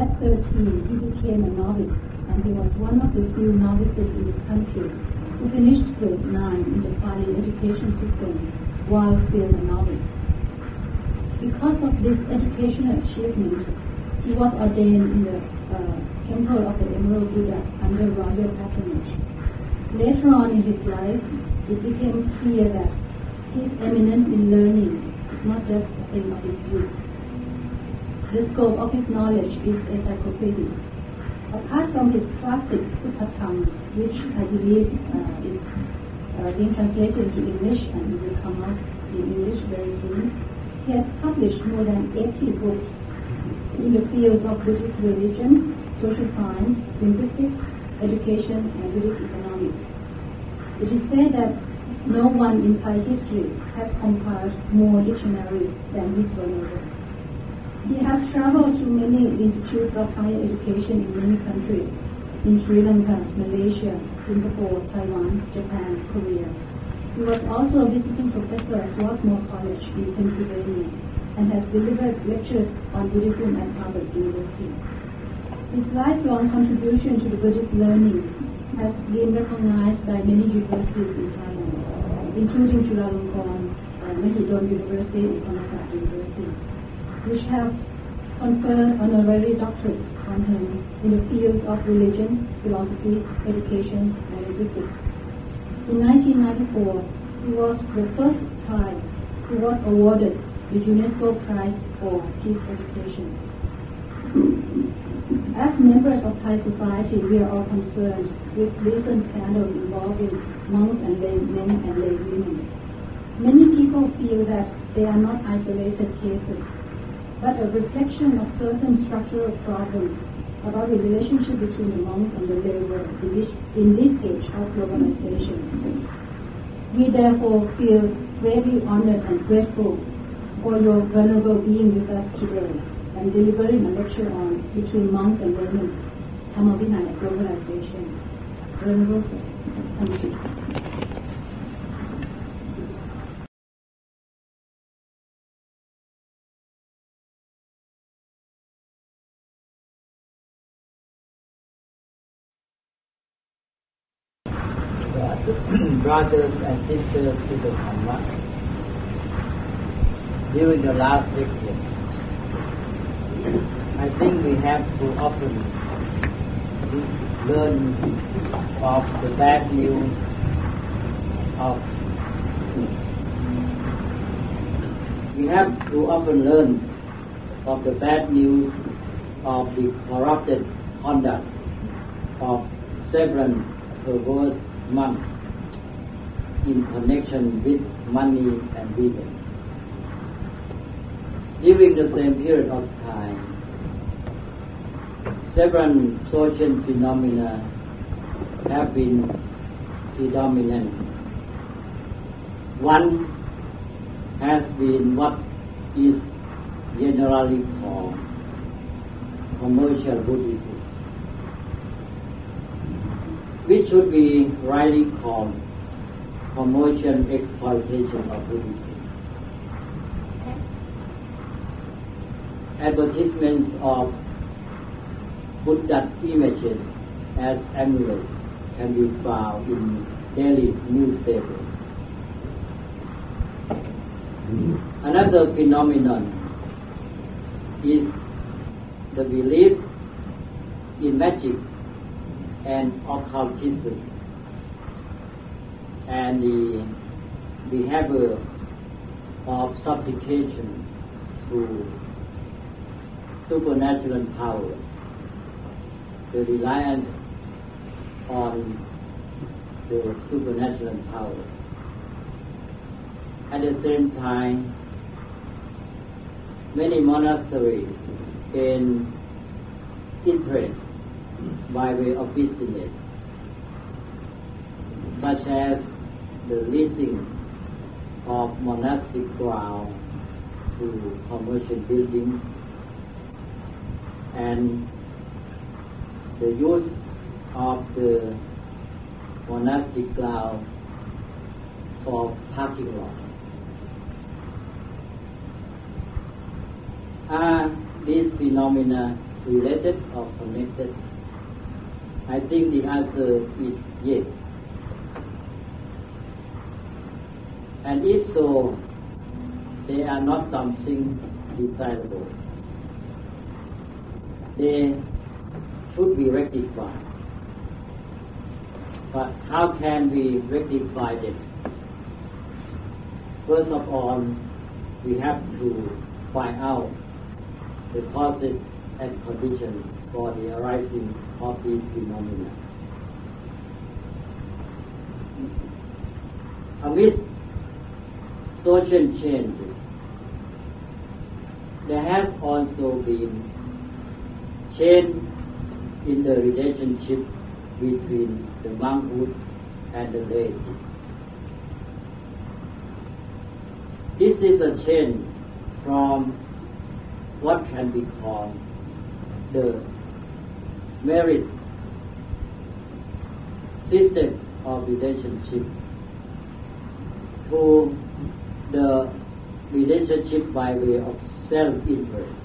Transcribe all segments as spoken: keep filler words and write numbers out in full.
At thirteen, he became a novice, and he was one of the few novices in this country who finished grade nine in the Pali education system while still a novice. Because of this educational achievement, he was ordained in the uh, Temple of the Emerald Buddha under royal patronage. Later on in his life, it became clear that his eminence in learning is not just a thing of his youth. The scope of his knowledge is encyclopedic. Apart from his classic Sutta-tham, which I believe uh, is uh, being translated into English and will come out in English very soon, he has published more than eighty books in the fields of Buddhist religion, social science, linguistics, education, and Buddhist economics. It is said that no one in Thai history has compiled more dictionaries than this venerable. He has traveled to many institutes of higher education in many countries, in Sri Lanka, Malaysia, Singapore, Taiwan, Japan, Korea. He was also a visiting professor at Swarthmore College in Pennsylvania and has delivered lectures on Buddhism at Harvard University. His lifelong contribution to the Buddhist learning has been recognized by many universities in Thailand, including Chulalongkorn, uh, Mahidol University and Thammasat University, which have conferred honorary doctorates on him in the fields of religion, philosophy, education, and linguistics. In nineteen ninety-four, he was the first Thai who was awarded the UNESCO Prize for Peace Education. As members of Thai society, we are all concerned with recent scandals involving monks and laymen and lay women. Many people feel that they are not isolated cases, but a reflection of certain structural problems about the relationship between the monks and the lay world in this, in this age of globalization. We therefore feel greatly honored and grateful for your venerable being with us today and delivering a lecture on Between Monks and Laymen, Dhamma Vinaya and Globalization. Venerable Sir, thank you. Brothers and sisters to the Dhamma, during the last lecture, I think we have to often learn of the bad news of we have to often learn of the bad news of the corrupted conduct of several perverse monks in connection with money and women. During the same period of time, several social phenomena have been predominant. One has been what is generally called commercial Buddhism, which should be rightly called commercial exploitation of Buddhism. Advertisements of Buddha images as amulets can be found in daily newspapers. Another phenomenon is the belief in magic and occultism and the behavior of supplication to supernatural powers, the reliance on the supernatural power. At the same time, many monasteries gain interest by way of business, such as the leasing of monastic ground to commercial buildings and the use of the monastic ground for parking lot. Are these phenomena related or connected? I think the answer is yes. And if so, they are not something desirable. They should be rectified. But how can we rectify them? First of all, we have to find out the causes and conditions for the arising of these phenomena. Amidst social changes, there has also been change in the relationship between the monkhood and the laity. This is a change from what can be called the merit system of relationship to the relationship by way of self-interest.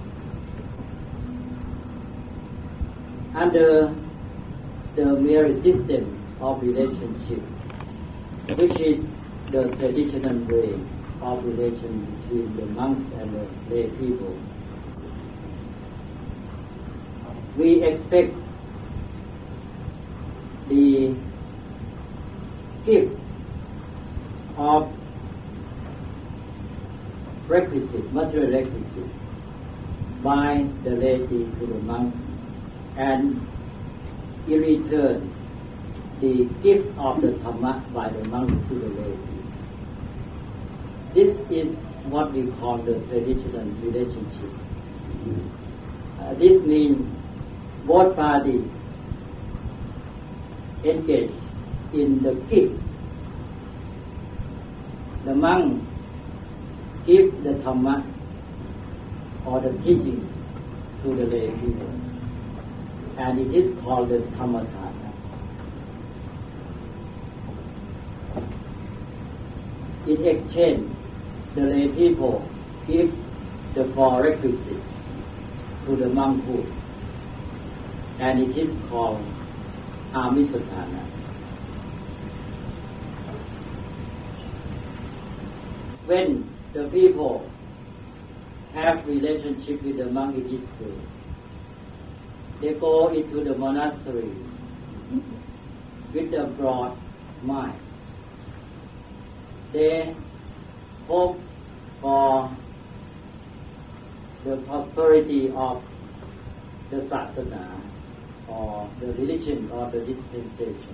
Under the merit system of relationship, which is the traditional way of relation between the monks and the lay people, we expect the gift of requisite, material requisite by the laity to the monks, and in return the gift of the Dhamma by the monks to the laity. This is what we call the traditional relationship. Uh, this means both parties engage in the gift. The monk gives the Dhamma or the teaching to the lay people, and it is called the Dhammatana. In exchange, the lay people give the four requisites to the monkhood, and it is called Amisatana. When the people have relationship with the monk, it is good. They go into the monastery with a broad mind. They hope for the prosperity of the Sasana or the religion or the dispensation.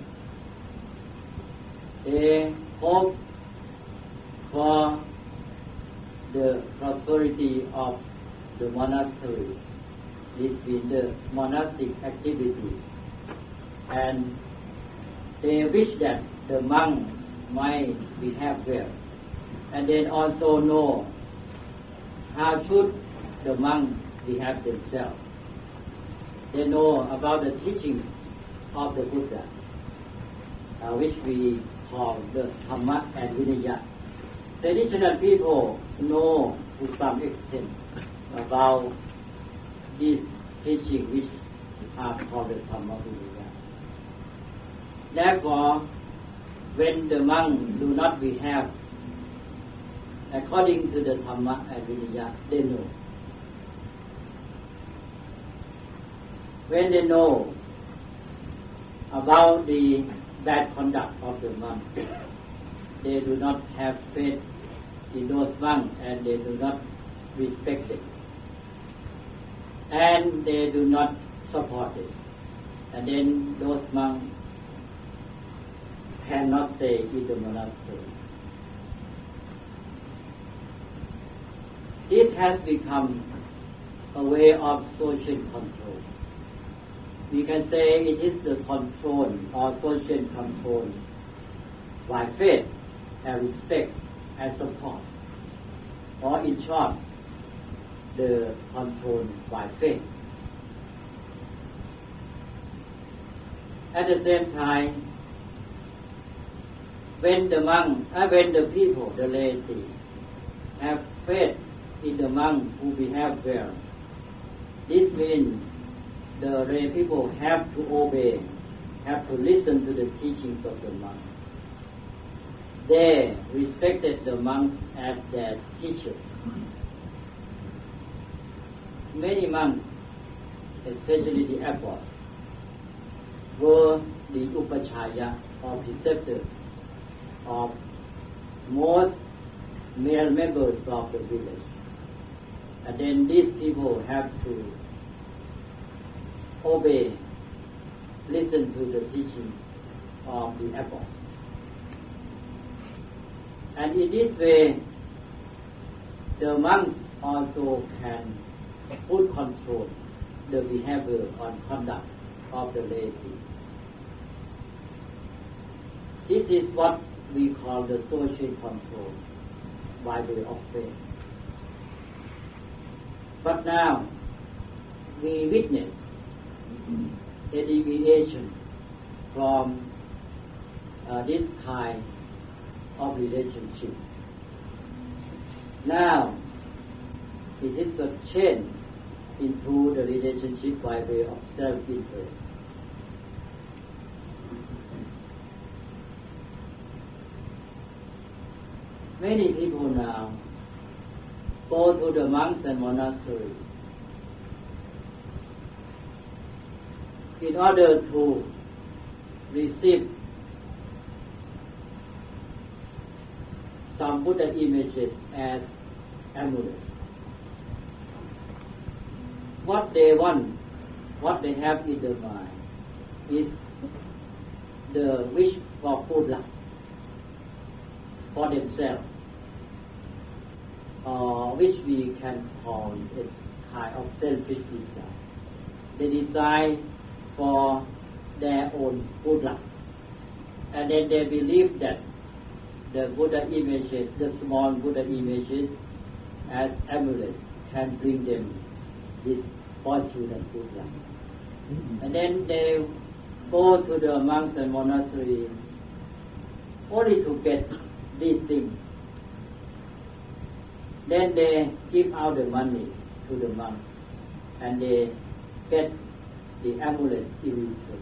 They hope for the prosperity of the monastery, this being the monastic activity, and they wish that the monks might behave well, and then also know how should the monks behave themselves. They know about the teaching of the Buddha, uh, which we call the Dhamma and Vinaya. Traditional people know to some extent about this teaching, which are called the Dhamma Vinaya. Therefore, when the monks do not behave according to the Dhamma and Vinaya, they know. When they know about the bad conduct of the monks, they do not have faith in those monks, and they do not respect it, and they do not support it, and then those monks cannot stay in the monastery. This has become a way of social control. We can say it is the control or social control by faith and respect and support, or in short, the control by faith. At the same time, when the monk, uh, when the people, the laity, have faith in the monk who behave well, this means the lay people have to obey, have to listen to the teachings of the monks. They respected the monks as their teachers. Many monks, especially the apostles, were the upachaya or preceptors of most male members of the village. And then these people have to obey, listen to the teachings of the apostles. And in this way, the monks also can put control the behavior and conduct of the laity. This is what we call the social control by way of faith. But now we witness a deviation from uh, this kind of relationship. Now it is a change into the relationship by way of self-interest. Many people now go to the monks and monasteries in order to receive some Buddha images as amulets. What they want, what they have in their mind is the wish for good luck for themselves, uh, which we can call a kind of selfish desire. They desire for their own good luck, and then they believe that the Buddha images, the small Buddha images as amulets, can bring them this fortune and good luck. Mm-hmm. And then they go to the monks and monasteries only to get these things. Then they give out the money to the monks and they get the amulets in return.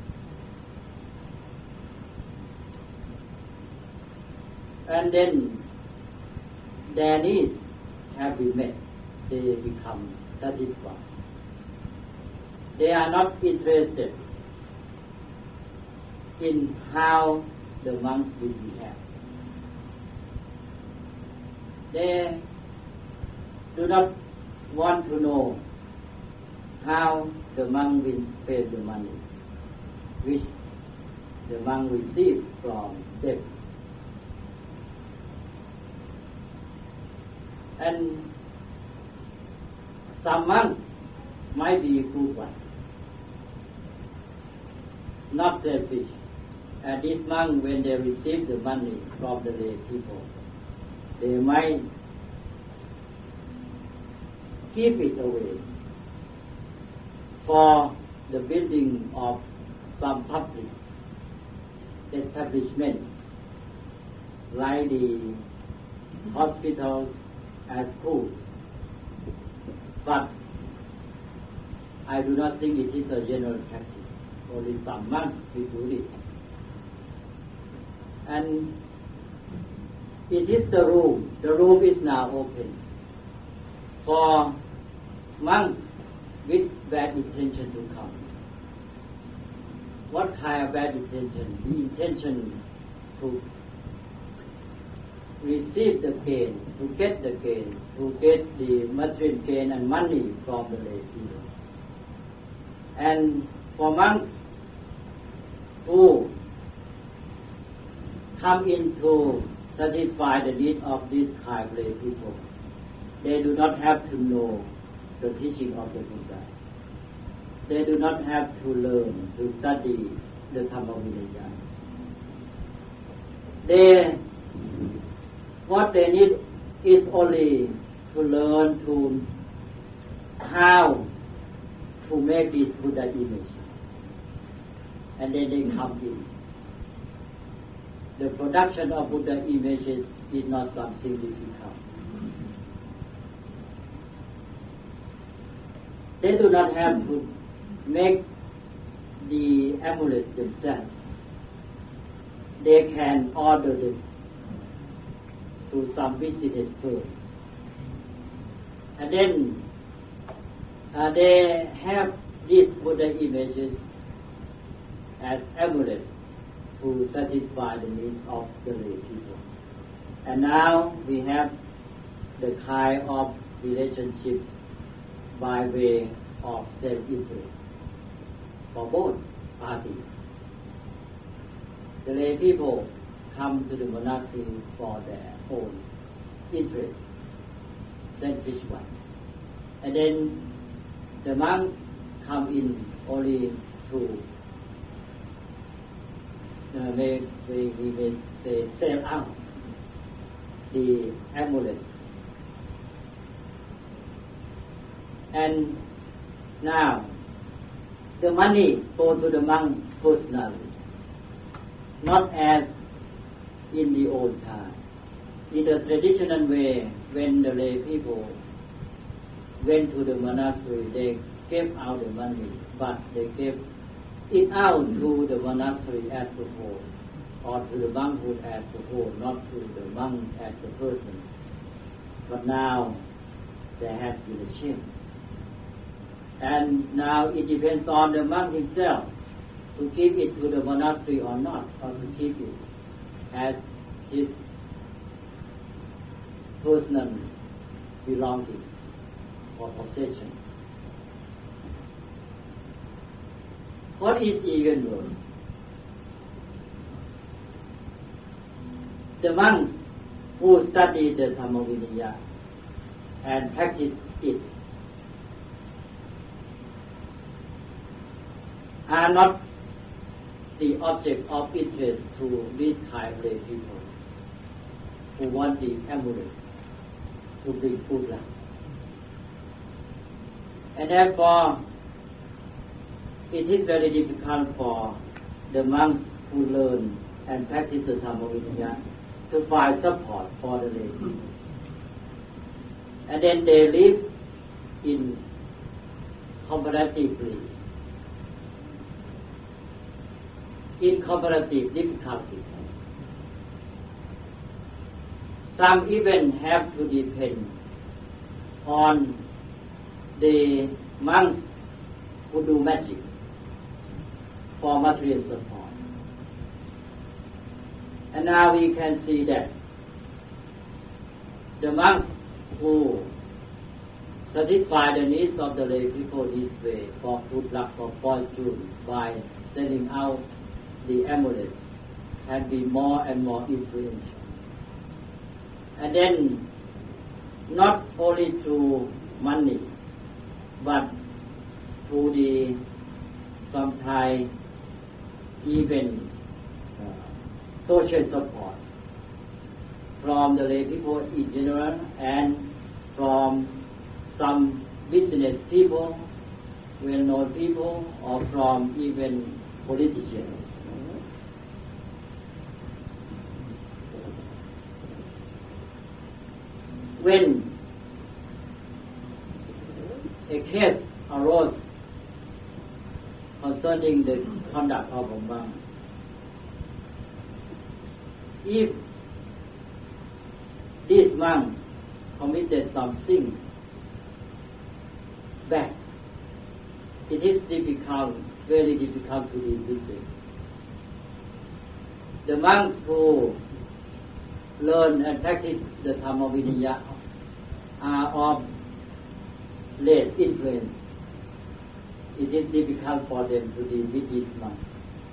And then their needs have been met. They become satisfied. They are not interested in how the monks will behave. They do not want to know how the monk will spend the money which the monk receives from them. And some monks might be good ones, not selfish. And these monks, when they receive the money from the lay people, they might keep it away for the building of some public establishment, like the hospitals and schools. But I do not think it is a general practice. Only some monks will do this. And it is the room. The room is now open for monks with bad intention to come. What kind of bad intention? The intention to receive the gain, to get the gain, to get the material gain and money from the lay people. And for monks who come in to satisfy the need of this kind of lay people, they do not have to know the teaching of the Buddha. They do not have to learn, to study the Dhamma Vinaya. They, what they need is only to learn to how to make this Buddha image. And then they come in. The production of Buddha images is not something difficult. They do not have to make the amulets themselves. They can order them to some business firm. And then uh, they have these Buddha images as amulets to satisfy the needs of the lay people. And now we have the kind of relationship by way of self-interest for both parties. The lay people come to the monastery for their own interest, selfish one. And then the monks come in only to uh, make, we, we may say, sell out the amulets. And now the money go to the monk personally, not as in the old time. In the traditional way, when the lay people went to the monastery, they gave out the money, but they gave it out to the monastery as a whole, or to the monkhood as a whole, not to the monk as a person. But now there has been a change. And now it depends on the monk himself to give it to the monastery or not, or to keep it as his personal belonging or possession. What is even worse? The monks who study the Dhammavinaya and practice it are not the object of interest to these kind of lay people who want the amulet to bring good luck. And therefore, it is very difficult for the monks who learn and practice the Dhammavinaya to find support for the lay people. And then they live in comparatively in comparative difficulty. Some even have to depend on the monks who do magic for material support. And now we can see that the monks who satisfy the needs of the lay people this way, for good luck, for fortune, by sending out the amulets, can be more and more influential. And then, not only through money, but through the sometimes even uh, social support from the lay people in general and from some business people, well-known people, or from even politicians. When a case arose concerning the conduct of a monk, if this monk committed some sin bad, it is difficult, very difficult to deal with it. The monks who learn and practice the Dhammavinaya are of less influence. It is difficult for them to deal with these monks.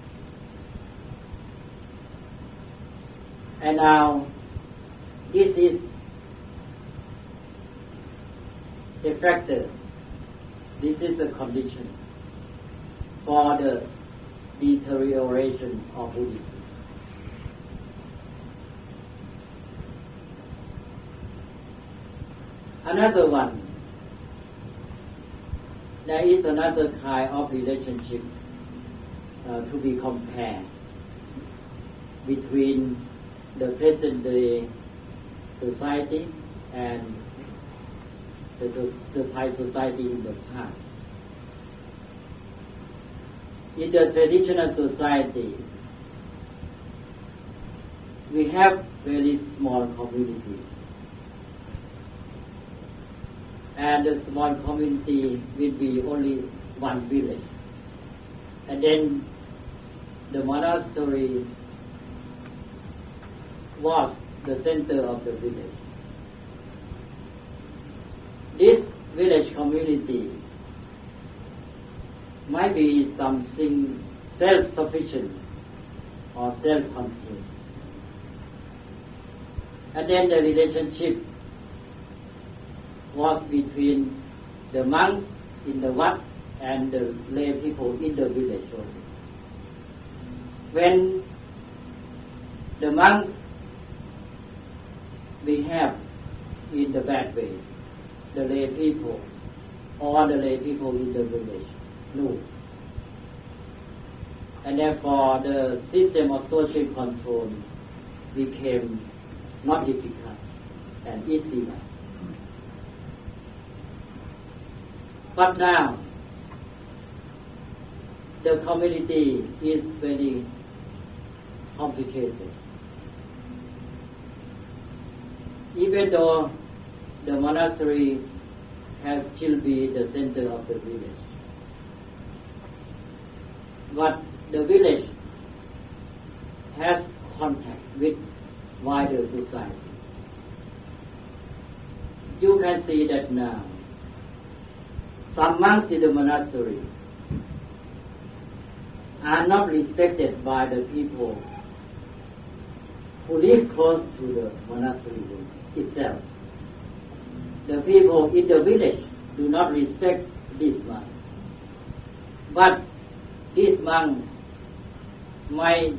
And now, this is a factor, this is a condition for the deterioration of Buddhism. Another one, there is another kind of relationship uh, to be compared between the present day society and the, the, the Thai society in the past. in the traditional society, we have very small communities. And the small community will be only one village. And then the monastery was the center of the village. This village community might be something self-sufficient or self-contained. And then the relationship was between the monks in the wat and the lay people in the village only. When the monks behave in the bad way, the lay people or the lay people in the village knew. And therefore the system of social control became not difficult and easy. But now the community is very complicated. Even though the monastery has still be the center of the village, but the village has contact with wider society. You can see that now some monks in the monastery are not respected by the people who live close to the monastery itself. The people in the village do not respect this monk. But this monk might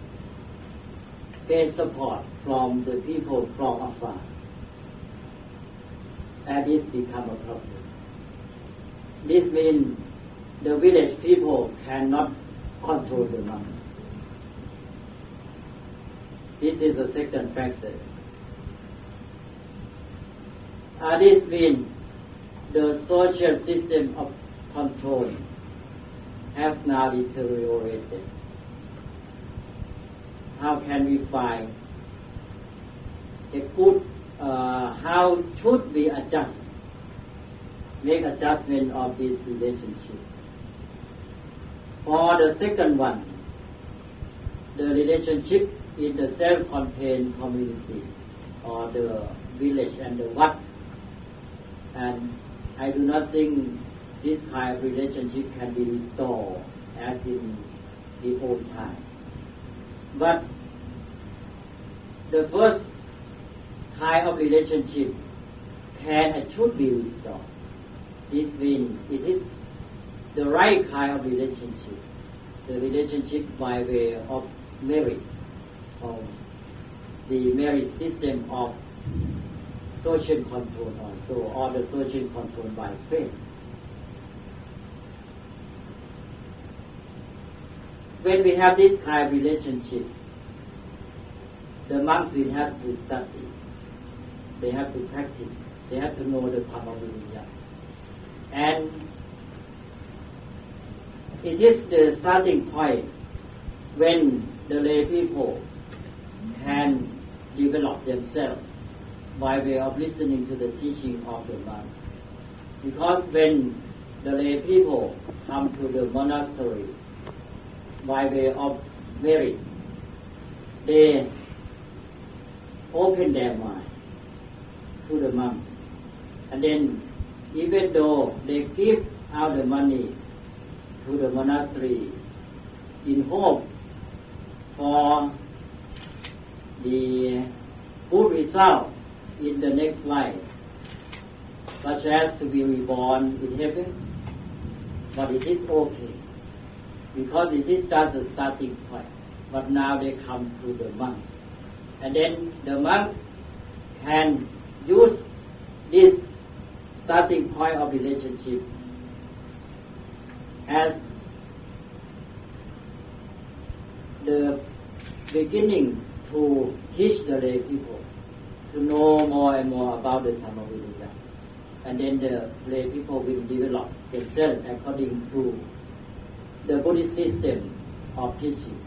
get support from the people from afar. And this becomes a problem. This means the village people cannot control the monks. This is the second factor. Uh, this means the social system of control has now deteriorated. How can we find a good, uh, how should we adjust, make adjustment of this relationship? For the second one, the relationship in the self-contained community or the village and the wat, and I do not think this kind of relationship can be restored as in the old time. But the first kind of relationship can and should be restored. This means it is the right kind of relationship, the relationship by way of marriage, or the marriage system of social control also, or the social control by faith. When we have this kind of relationship, the monks will have to study, they have to practice, they have to know the Dhamma-viriya. And it is the starting point when the lay people can develop themselves by way of listening to the teaching of the monks. Because when the lay people come to the monastery by way of marriage, they open their mind to the monks. And then even though they give out the money to the monastery in hope for the good result in the next life, such as to be reborn in heaven, but it is okay, because it is just a starting point. But now they come to the monks, and then the monks can use this starting point of relationship as the beginning to teach the lay people to know more and more about the Dhamma-viriya. And then the lay people will develop themselves according to the Buddhist system of teaching.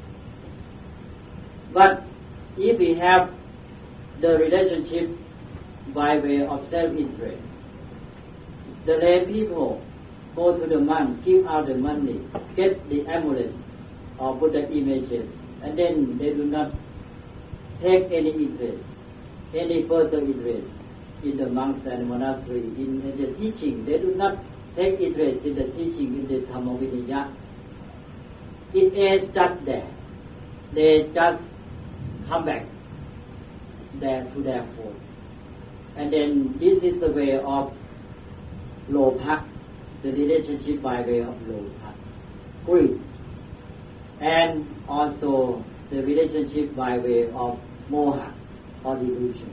But if we have the relationship by way of self-interest, the lay people go to the monk, give out the money, get the amulet or Buddha images, and then they do not take any interest, any further interest in the monks and monastery, in, in the teaching. They do not take interest in the teaching in the Dhamma Vinaya. It is just there. They just come back there to their home. And then this is the way of lobha, the relationship by way of lobha, greed, and also the relationship by way of moha or delusion.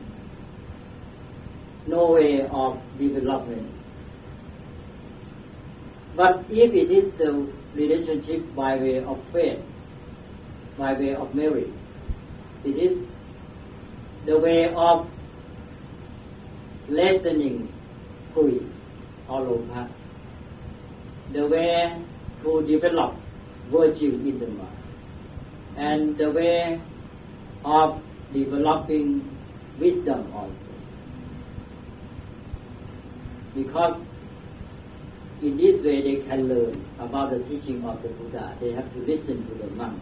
No way of development. But if it is the relationship by way of faith, by way of merit, it is the way of lessening greed or lobha, the way to develop virtue in the mind, and the way of developing wisdom also. Because in this way they can learn about the teaching of the Buddha. They have to listen to the monk.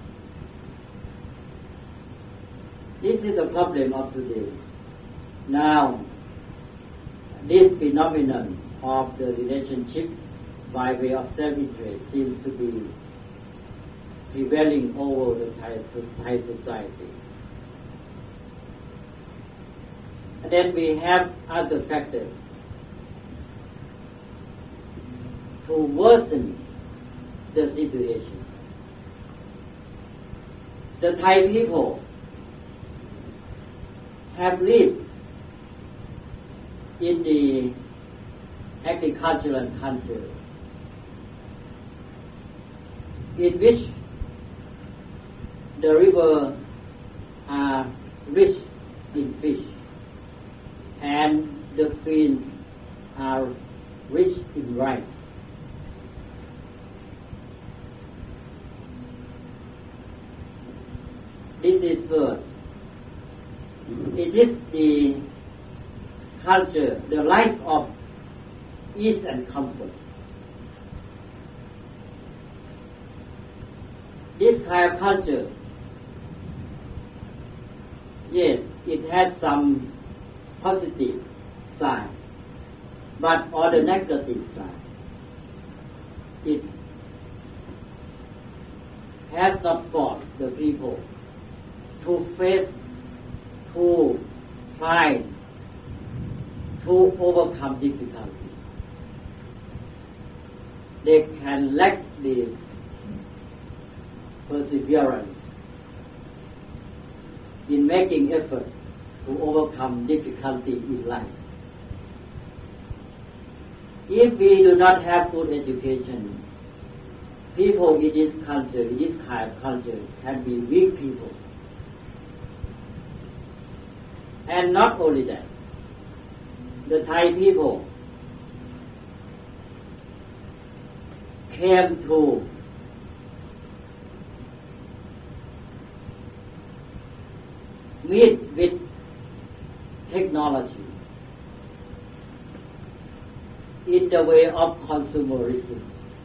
This is a problem of today. Now, this phenomenon of the relationship by way of self-interest seems to be prevailing over the Thai society. And then we have other factors to worsen the situation. The Thai people have lived in the agricultural country in which the rivers are rich in fish and the fields are rich in rice. This is first. It is the culture, the life of ease and comfort. This kind of culture, yes, it has some positive side, but on the negative side, it has not forced the people to face, to try to overcome difficulties. They can lack the perseverance in making effort to overcome difficulty in life. If we do not have good education, people in this culture, in this kind of culture, can be weak people. And not only that, the Thai people came to meet with technology in the way of consumerism.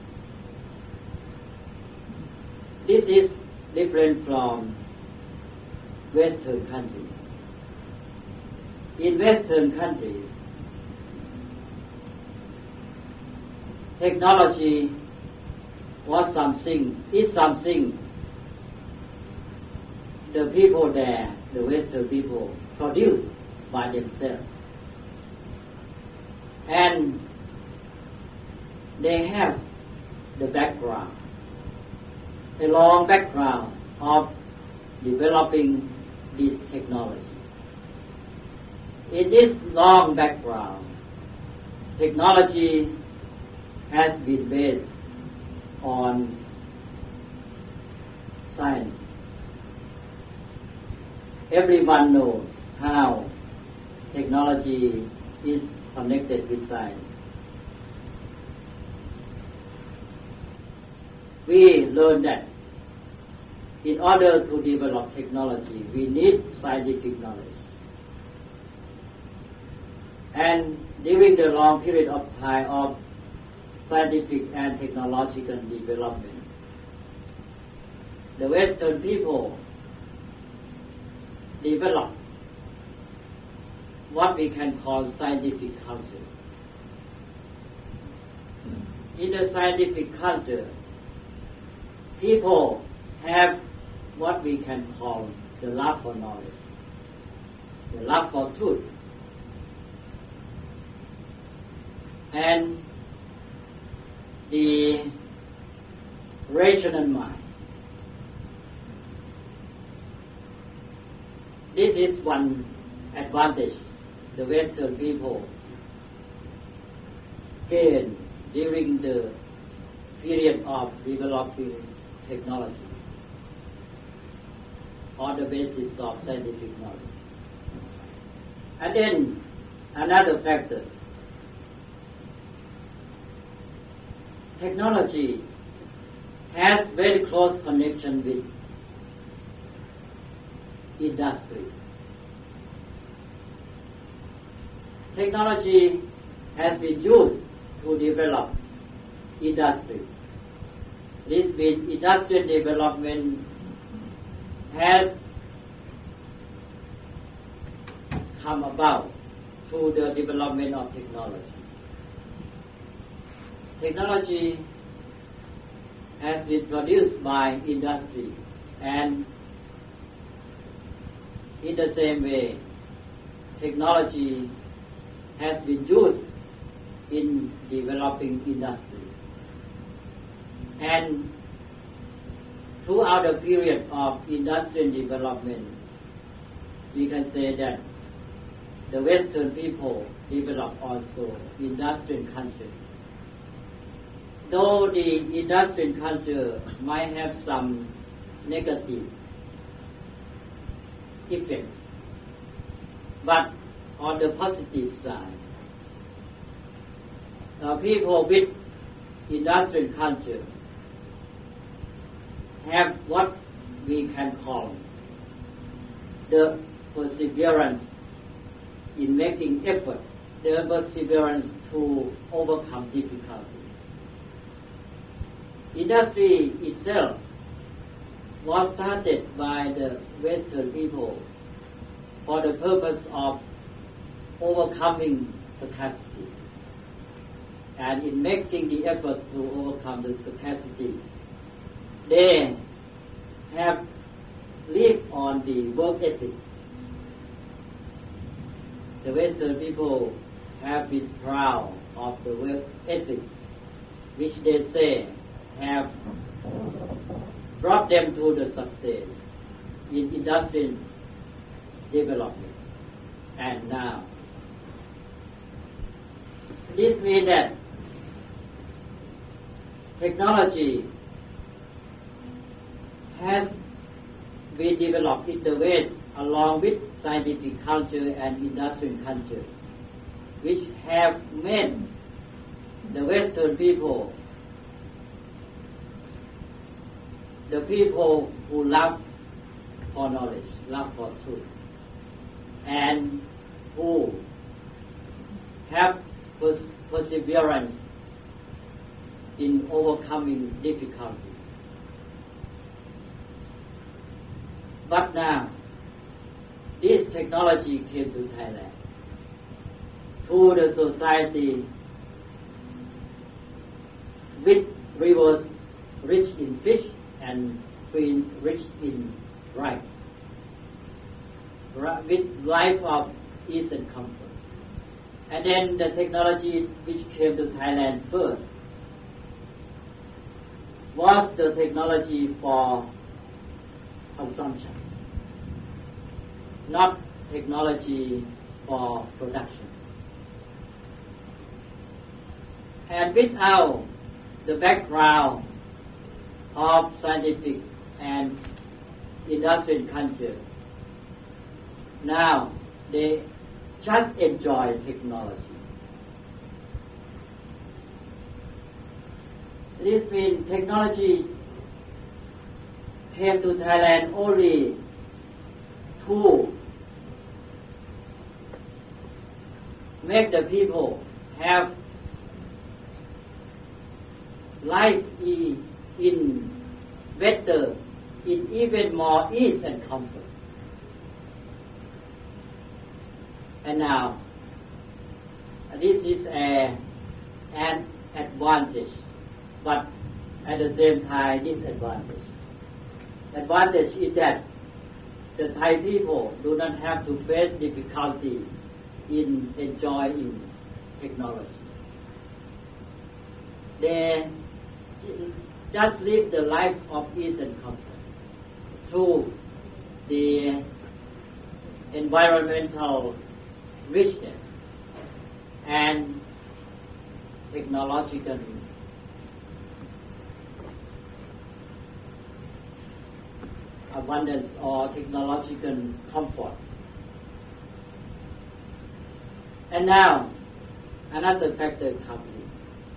This is different from Western countries. In Western countries, technology was something, is something the people there, the Western people, produce by themselves. And they have the background, a long background of developing this technology. In this long background, technology has been based on science. Everyone knows how technology is connected with science. we learn that in order to develop technology, we need scientific knowledge. And during the long period of time of scientific and technological development, the Western people developed what we can call scientific culture. In the scientific culture, people have what we can call the love for knowledge, the love for truth, and the rational mind. This is one advantage the Western people gain during the period of developing technology on the basis of scientific knowledge. And then another factor, technology has very close connection with industry. Technology has been used to develop industry. This means industrial development has come about through the development of technology. Technology has been produced by industry, and in the same way, technology has been used in developing industry. And throughout the period of industrial development, we can say that the Western people developed also industrial culture. Though the industrial culture might have some negative effects, but on the positive side, uh, people with industrial culture have what we can call the perseverance in making effort, the perseverance to overcome difficulties. Industry itself was started by the Western people for the purpose of overcoming scarcity. And in making the effort to overcome the scarcity, they have lived on the work ethic. The Western people have been proud of the work ethic, which they say have brought them to the success in industrial development. And now, this means that technology has been developed in the West along with scientific culture and industrial culture, which have made the Western people the people who love for knowledge, love for truth, and who have pers- perseverance in overcoming difficulties. But now, this technology came to Thailand through the society with rivers rich in fish and queens rich in rice, with life of ease and comfort. And then the technology which came to Thailand first was the technology for consumption, not technology for production. And without the background of scientific and industrial culture, now they just enjoy technology. This means technology came to Thailand only to make the people have life in better, in even more ease and comfort. And now, this is a, an advantage, but at the same time disadvantage. Advantage is that the Thai people do not have to face difficulty in enjoying technology. They just live the life of ease and comfort through the environmental richness and technological abundance or technological comfort. And now, another factor comes in.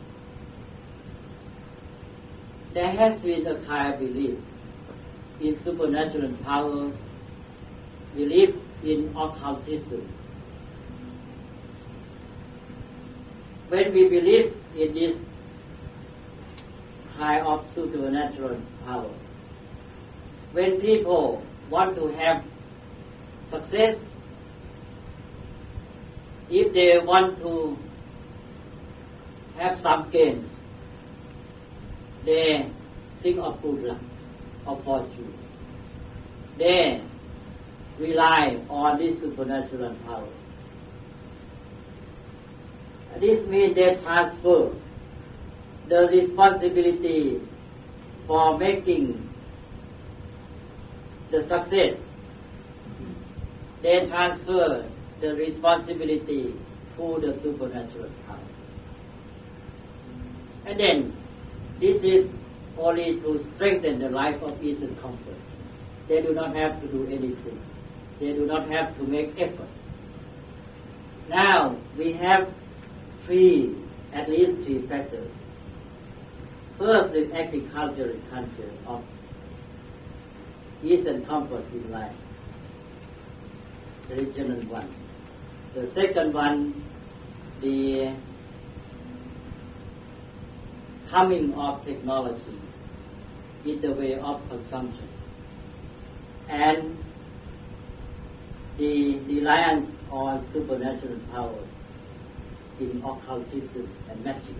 There has been a kind of belief in supernatural power, belief in occultism. When we believe in this kind of supernatural power, when people want to have success, if they want to have some gains, they think of good luck, of fortune. They rely on this supernatural power. This means they transfer the responsibility for making the success. They transfer the responsibility to the supernatural power. And then, this is only to strengthen the life of ease and comfort. They do not have to do anything. They do not have to make effort. Now, we have three, at least three factors. First is agricultural culture of ease and comfort in life. The original one. The second one, the coming of technology in the way of consumption, and the reliance on supernatural power in occultism and magic.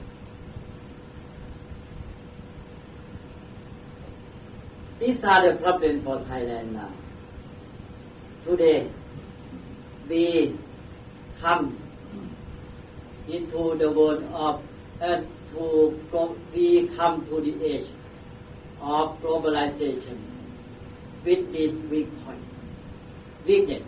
These are the problems for Thailand now. Today, we come into the world of uh, to go, we come to the age of globalization with these weak points, weakness.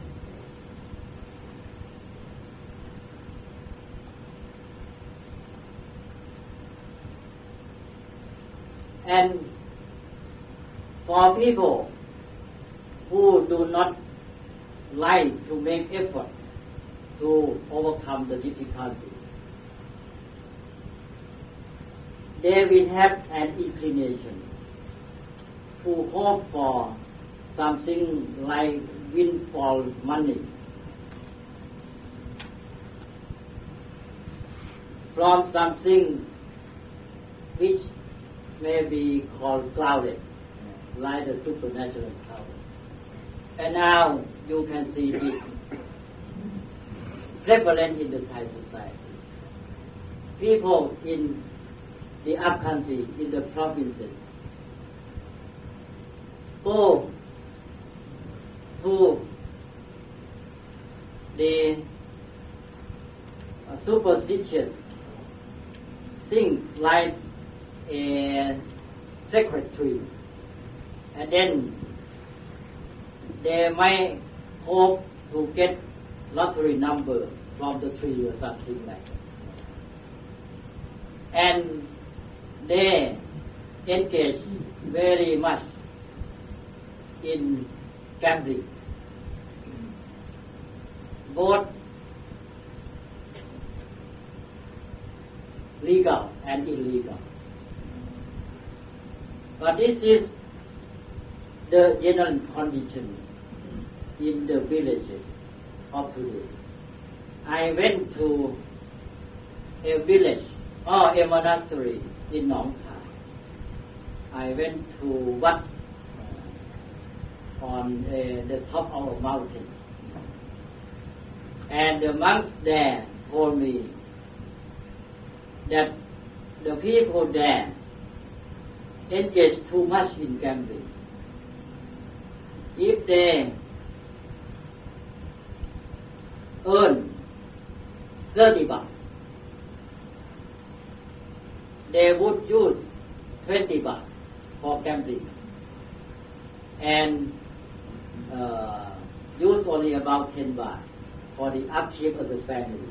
And for people who do not like to make effort to overcome the difficulty, they will have an inclination to hope for something like windfall money from something which may be called clouded, like the supernatural power. And now you can see this prevalent in the Thai society. People in the upcountry, in the provinces, go to the uh, superstitious things like a sacred tree, and then they might hope to get lottery number from the tree or something like that. And they engage very much in gambling, both legal and illegal. But this is the general conditions in the villages of today. I went to a village or a monastery in Nong Khai. I went to Wat uh, on uh, the top of a mountain. And the monks there told me that the people there engage too much in gambling. If they earn thirty baht, they would use twenty baht for gambling and uh, use only about ten baht for the upkeep of the family.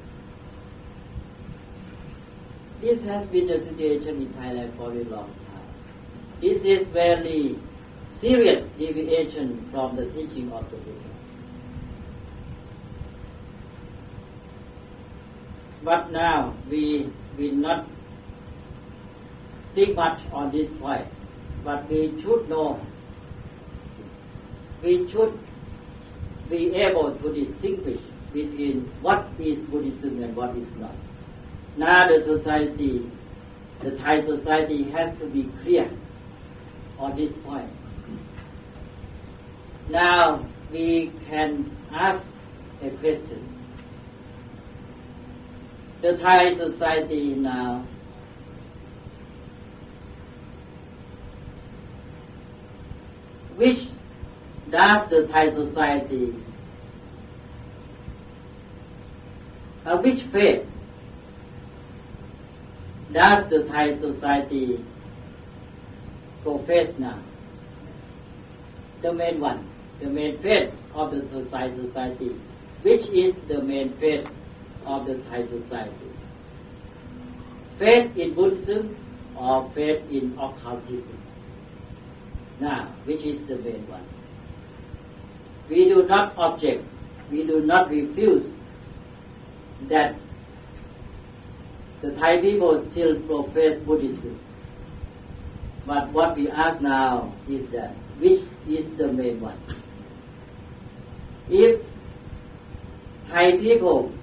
This has been the situation in Thailand for a long time. This is very serious deviation from the teaching of the Buddha. But now we will not speak much on this point, but we should know, we should be able to distinguish between what is Buddhism and what is not. Now the society, the Thai society has to be clear on this point. Now we can ask a question. The Thai society now which does the Thai society, uh, which faith does the Thai society profess now? The main one, the main faith of the Thai society. Which is the main faith of the Thai society? Faith in Buddhism or faith in occultism? Now, which is the main one? We do not object, we do not refuse that the Thai people still profess Buddhism. But what we ask now is that which is the main one? If Thai people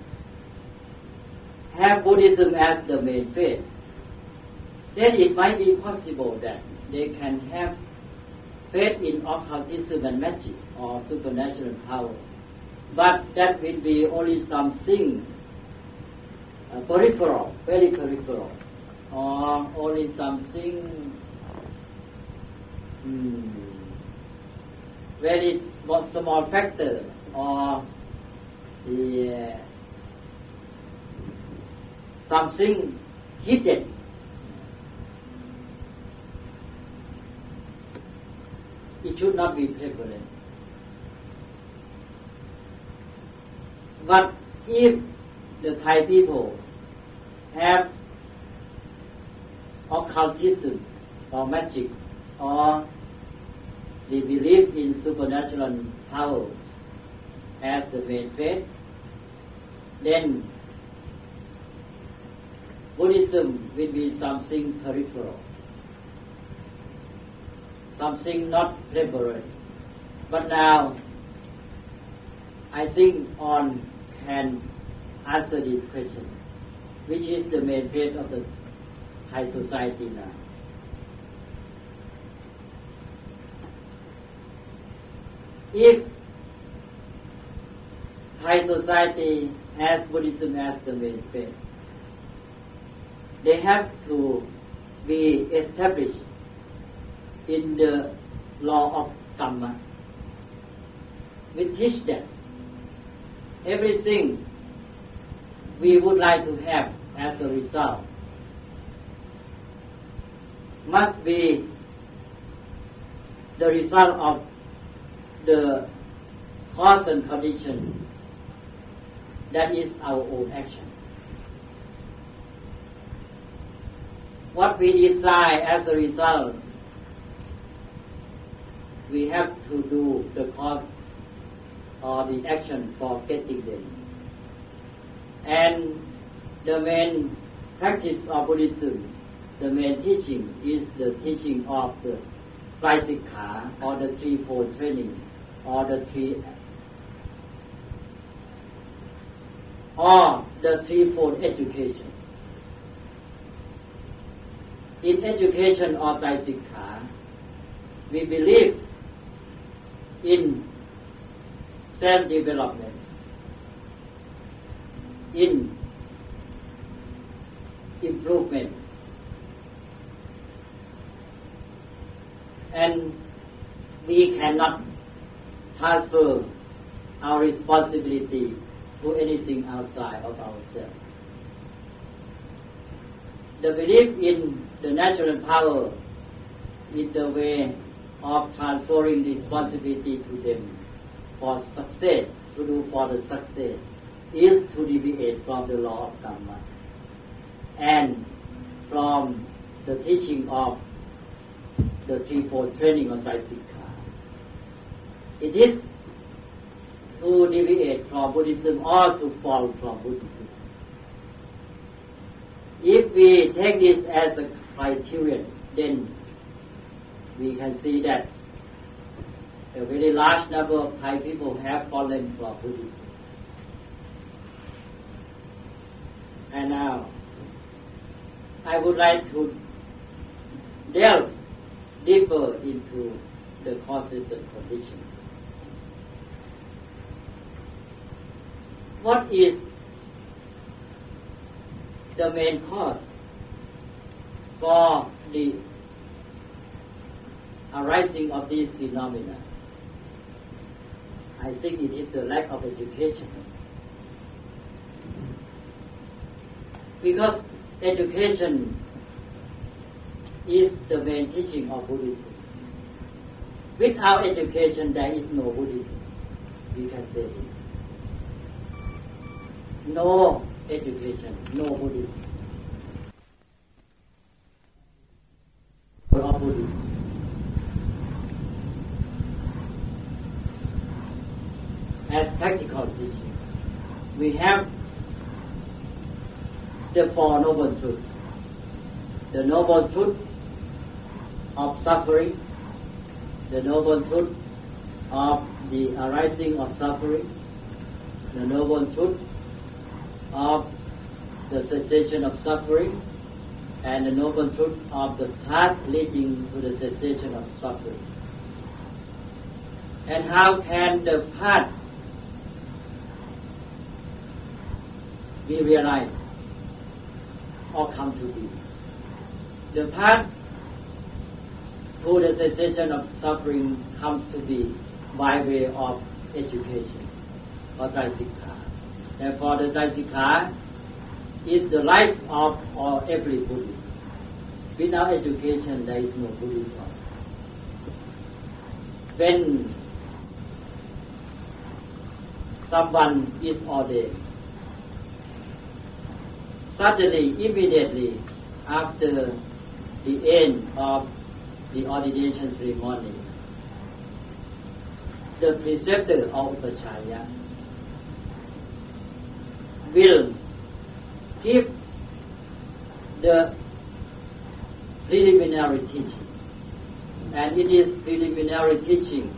have Buddhism as the main faith, then it might be possible that they can have faith in occultism and magic or supernatural power. But that will be only something uh, peripheral, very peripheral, or only something hmm, very small, small factor, or the, uh, something hidden. It should not be prevalent. But if the Thai people have occultism or magic, or they believe in supernatural power as the main faith, then Buddhism will be something peripheral, something not prevalent. But now, I think on can answer this question. Which is the main faith of the Thai society now? If Thai society has Buddhism as the main faith, they have to be established in the law of karma. We teach them everything we would like to have as a result must be the result of the cause and condition, that is our own action. What we desire as a result, we have to do the cause or the action for getting them. And the main practice of Buddhism, the main teaching is the teaching of the Traisikha or the threefold training or the three or the threefold education. In education of Traisikha, we believe in self-development, in improvement, and we cannot transfer our responsibility to anything outside of ourselves. The belief in the natural power is the way of transferring responsibility to them for success, to do for the success, is to deviate from the law of karma and from the teaching of the threefold training of Traisikha. It is to deviate from Buddhism or to fall from Buddhism. If we take this as a criterion, then we can see that a very large number of Thai people have fallen from Buddhism. And now, I would like to delve deeper into the causes and conditions. What is the main cause for the arising of these phenomena? I think it is the lack of education. Because education is the main teaching of Buddhism. Without education, there is no Buddhism. We can say it. No education, no Buddhism. Of Buddhism. As practical teaching, we have the Four Noble Truths. The Noble Truth of suffering, the Noble Truth of the arising of suffering, the Noble Truth of the cessation of suffering, and the Noble Truth of the path leading to the cessation of suffering. And how can the path be realized or come to be? The path to the cessation of suffering comes to be by way of education or Traisikha. Therefore, the Traisikha is the life of all, every Buddhist. Without education, there is no Buddhism. When someone is ordained, suddenly, immediately after the end of the ordination ceremony, the preceptor of Upachaya will give the preliminary teaching, and it is preliminary teaching,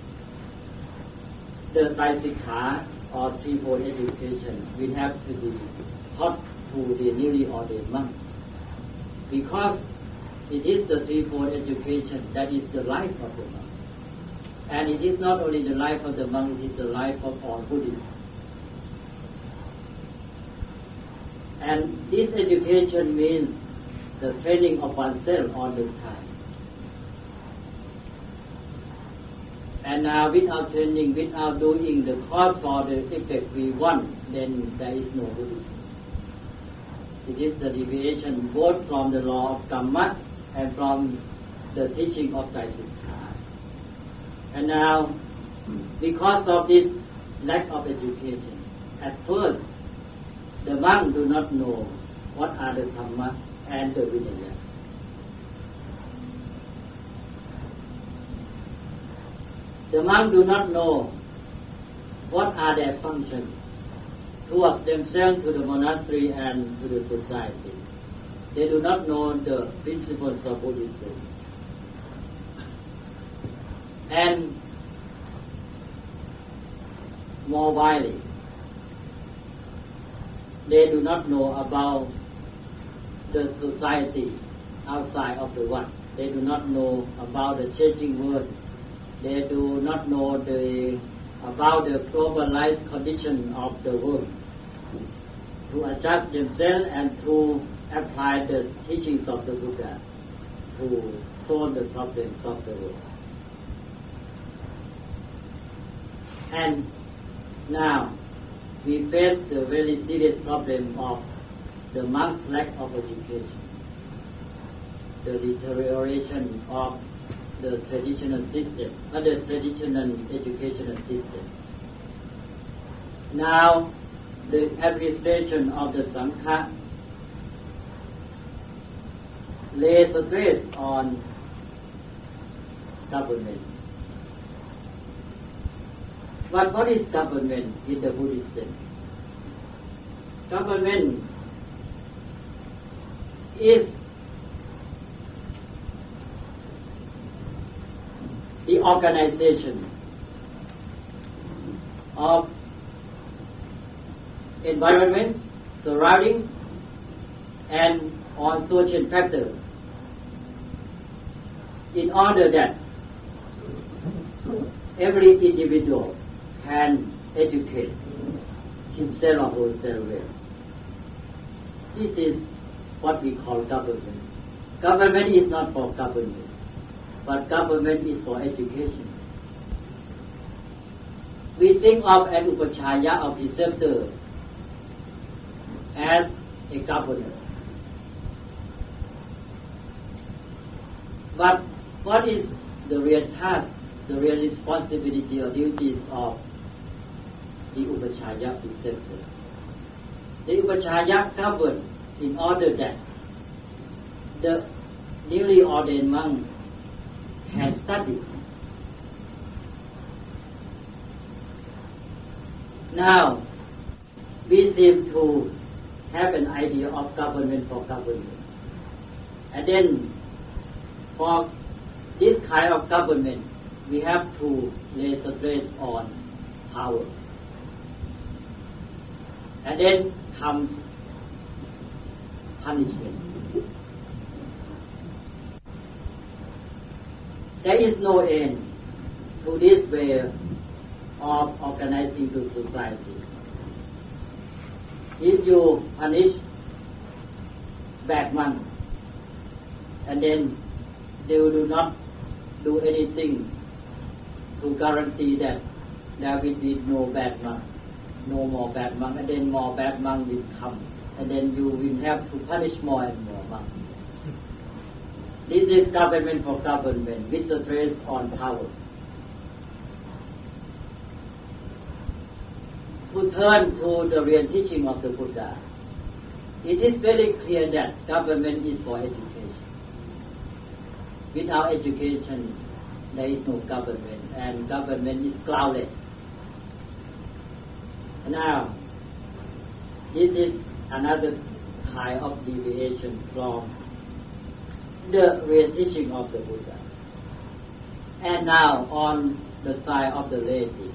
the Traisikha or threefold education will have to be taught to the newly ordained monk, because it is the threefold education that is the life of the monk. And it is not only the life of the monk, it is the life of all Buddhists. And this education means the training of oneself all the time. And now without training, without doing the cause for the effect we want, then there is no Buddhism. It is the deviation both from the law of karma and from the teaching of Traisikha. And now, because of this lack of education, at first, the monks do not know what are the Dhamma and the Vinaya. The monks do not know what are their functions towards themselves, to the monastery and to the society. They do not know the principles of Buddhism. and more widely. They do not know about the society outside of the one. They do not know about the changing world. They do not know the about the globalized condition of the world. To adjust themselves and to apply the teachings of the Buddha to solve the problems of the world. And now we face the very serious problem of the monks' lack of education, the deterioration of the traditional system, or the traditional educational system. Now, the administration of the Sangha lays stress on government. But what is government in the Buddhist sense? Government is the organization of environments, surroundings, and on social factors in order that every individual can educate himself or herself well. This is what we call government. Government is not for government, but government is for education. We think of an upachaya, a preceptor, as a governor. But what is the real task, the real responsibility or duties of the upachaya preceptor? The upachaya governs in order that the newly ordained monk can study. Now, we seem to have an idea of government for government. And then, for this kind of government, we have to lay stress on power. And then comes punishment. There is no end to this way of organizing the society. If you punish bad monks, and then they do not do anything to guarantee that there will be no bad monk, no more bad monk, and then more bad monk will come, and then you will have to punish more and more monks. This is government for government with stress on power. To turn to the real teaching of the Buddha, it is very clear that government is for education. Without education, there is no government, and government is cloudless. Now, this is another kind of deviation from the real teaching of the Buddha. And now, on the side of the laity,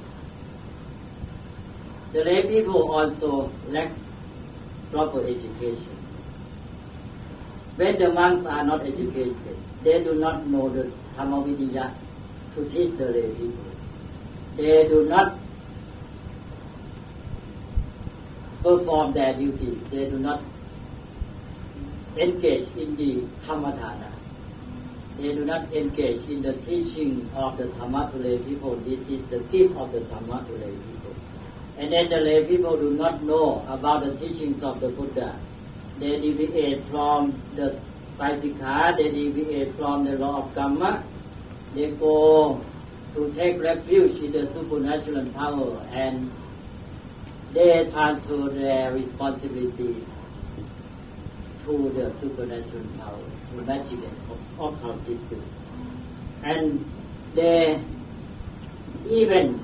the lay people also lack proper education. When the monks are not educated, they do not know the Dhammavidya to teach the lay people. They do not perform their duties. They do not engage in the Dhammadhana. They do not engage in the teaching of the Dhamma to lay people. This is the gift of the Dhamma to lay people. And then the lay people do not know about the teachings of the Buddha. They deviate from the Paisika, they deviate from the law of karma. They go to take refuge in the supernatural power, and they transfer their responsibility to the supernatural power, to magic and occultism. And they even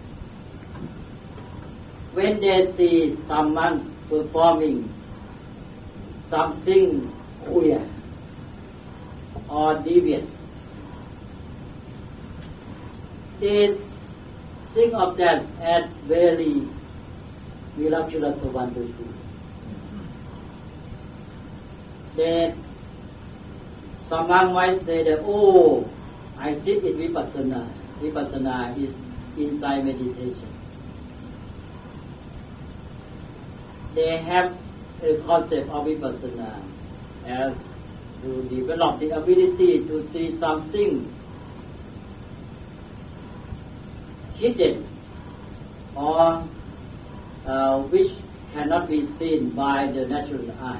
when they see some monks performing something queer or devious, they think of that as very miraculous or wonderful. They, someone might say that, oh, I sit in Vipassana. Vipassana is inside meditation. They have a concept of Vipassana as to develop the ability to see something hidden or uh, which cannot be seen by the natural eye.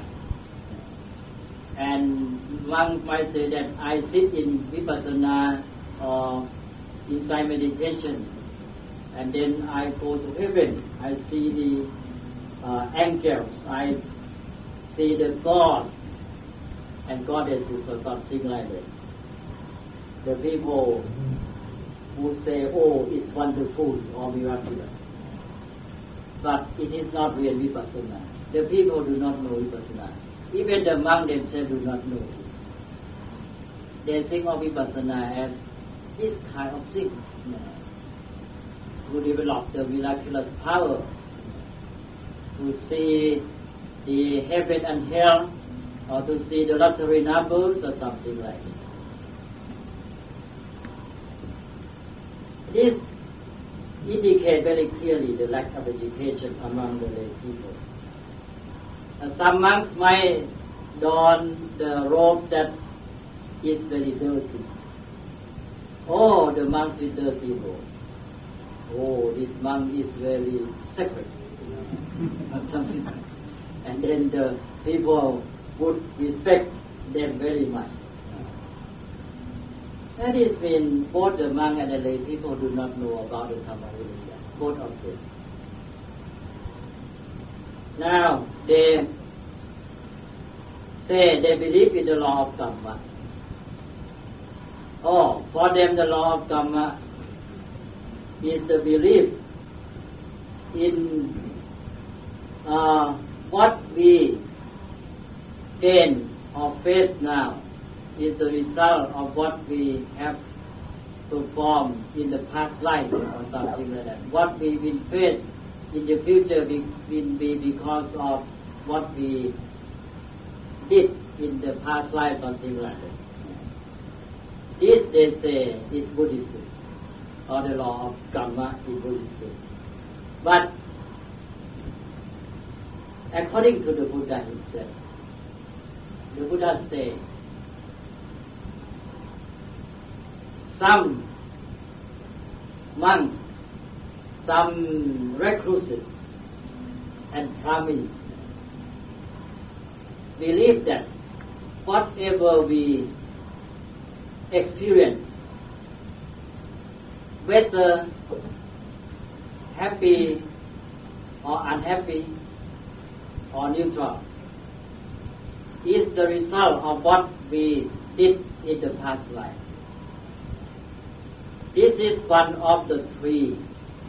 And one might say that I sit in Vipassana or inside meditation, and then I go to heaven. I see the uh, angels, I see the gods and goddesses or something like that. The people who say, oh, it's wonderful or miraculous. But it is not real Vipassana. The people do not know Vipassana. Even the monks themselves do not know it. They think of Vipassana as this kind of thing, you know, to develop the miraculous power, to see the heaven and hell, or to see the lottery numbers or something like that. This indicates very clearly the lack of education among the lay people. Uh, some monks might don the robe that is very dirty. Oh, the monks with dirty robe. Oh, this monk is very sacred, you know, or something like that. And then the people would respect them very much. That is when both the monk and the lay people do not know about the Dhamma religion, both of them. Now, they say they believe in the law of Dhamma. Oh, for them the law of Dhamma is the belief in uh, what we gain or face now is the result of what we have performed in the past life or something like that. What we will face in the future will be because of what we did in the past life, something like that. This, they say, is Buddhism, or the law of karma in Buddhism. But according to the Buddha himself, the Buddha said, some monks, some recluses and brahmins believe that whatever we experience, whether happy or unhappy or neutral, is the result of what we did in the past life. This is one of the three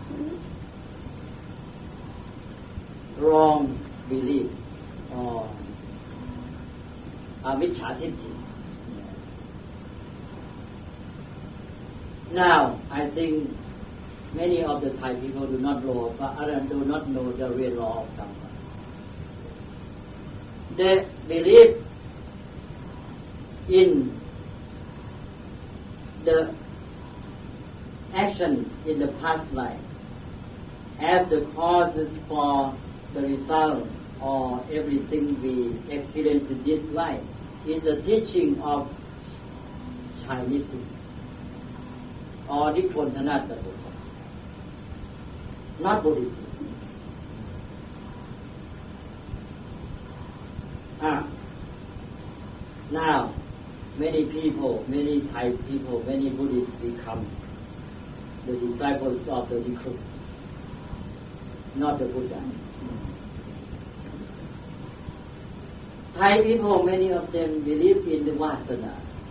wrong belief or avijjhatitti. Now, I think many of the Thai people do not know, do not know the real law of Dhamma. They believe in the action in the past life as the causes for the result or everything we experience in this life is the teaching of Shaivism or Nibbana Tattva, not Buddhism. Ah. Now, many people, many Thai people, many Buddhists become the disciples of the Bhikkhu, not the Buddha. Thai people, many of them believe in the Vasana.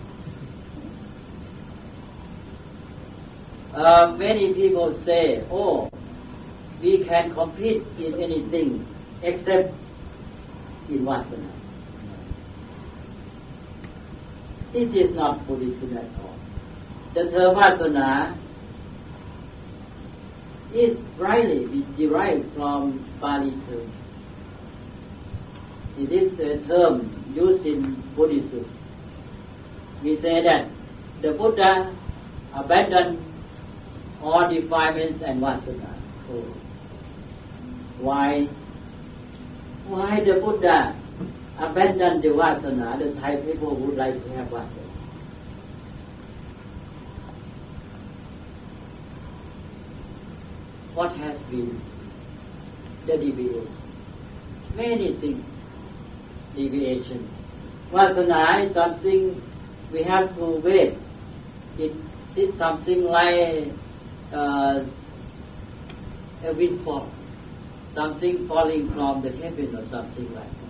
Uh, many people say, oh, we can compete in anything except in Vasana. This is not Buddhism at all. The term Vasana is rightly derived from Pali term. It is a term used in Buddhism. We say that the Buddha abandoned all defilements and vasana. So, why? Why the Buddha abandoned the vasana? The Thai people would like to have vasana. What has been the deviation? Many things. Deviation. Vasana is something we have to wait. It is something like uh, a windfall, something falling from the heaven or something like that.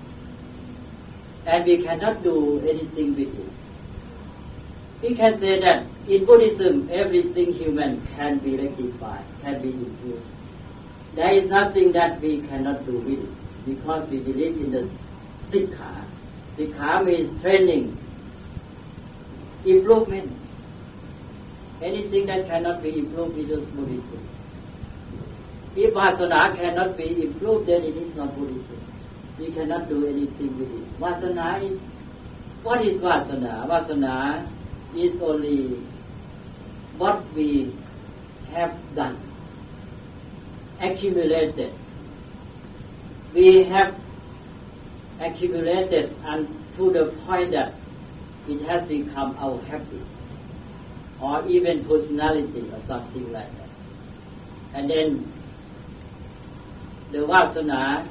And we cannot do anything with it. We can say that in Buddhism, everything human can be rectified, can be improved. There is nothing that we cannot do with it, because we believe in the Sikha. Sikha means training, improvement. Anything that cannot be improved is Buddhism. If Vasana cannot be improved, then it is not Buddhism. We cannot do anything with it. Vasana is, what is Vasana? Vasana is only what we have done, accumulated. We have accumulated and to the point that it has become our habit or even personality or something like that. And then the vasana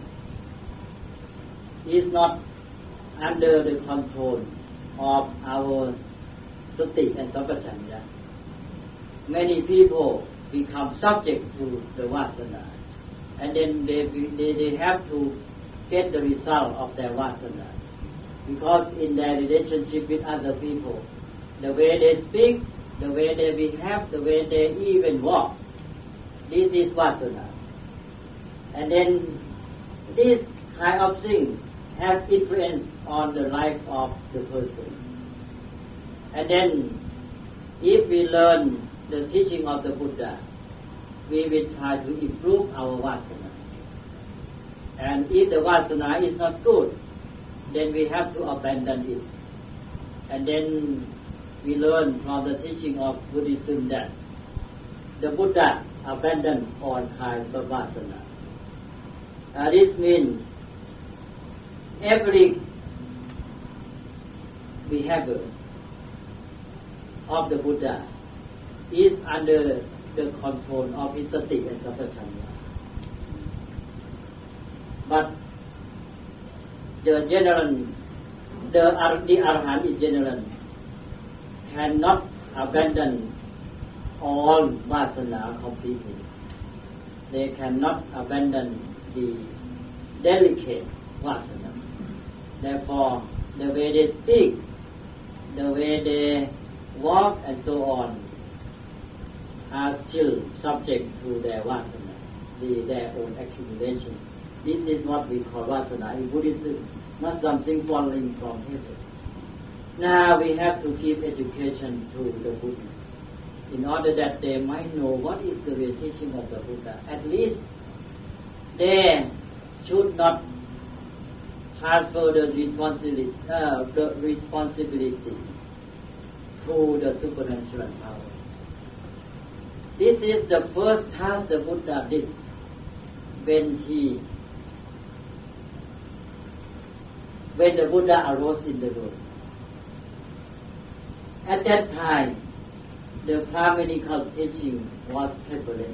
is not under the control of our sati and sampajanya. Many people become subject to the vasana, and then they, they, they have to get the result of their vasana, because in their relationship with other people, the way they speak, the way they behave, the way they even walk, this is vasana. And then this kind of thing has influence on the life of the person. And then if we learn the teaching of the Buddha, we will try to improve our vasana. And if the vasana is not good, then we have to abandon it. And then we learn from the teaching of Buddhism that the Buddha abandoned all kinds of vasana. Uh, this means every behavior of the Buddha is under the control of his sati and sampajanya. But the general, the, the Arahant in general cannot abandon all vasana completely. They cannot abandon the delicate vasana. Therefore, the way they speak, the way they walk and so on, are still subject to their vasana, the, their own accumulation. This is what we call vasana in Buddhism, not something falling from heaven. Now we have to give education to the Buddhists in order that they might know what is the real teaching of the Buddha. At least they should not transfer the responsibility, uh, the responsibility to the supernatural power. This is the first task the Buddha did when he, when the Buddha arose in the world. At that time, the Brahminical teaching was prevalent.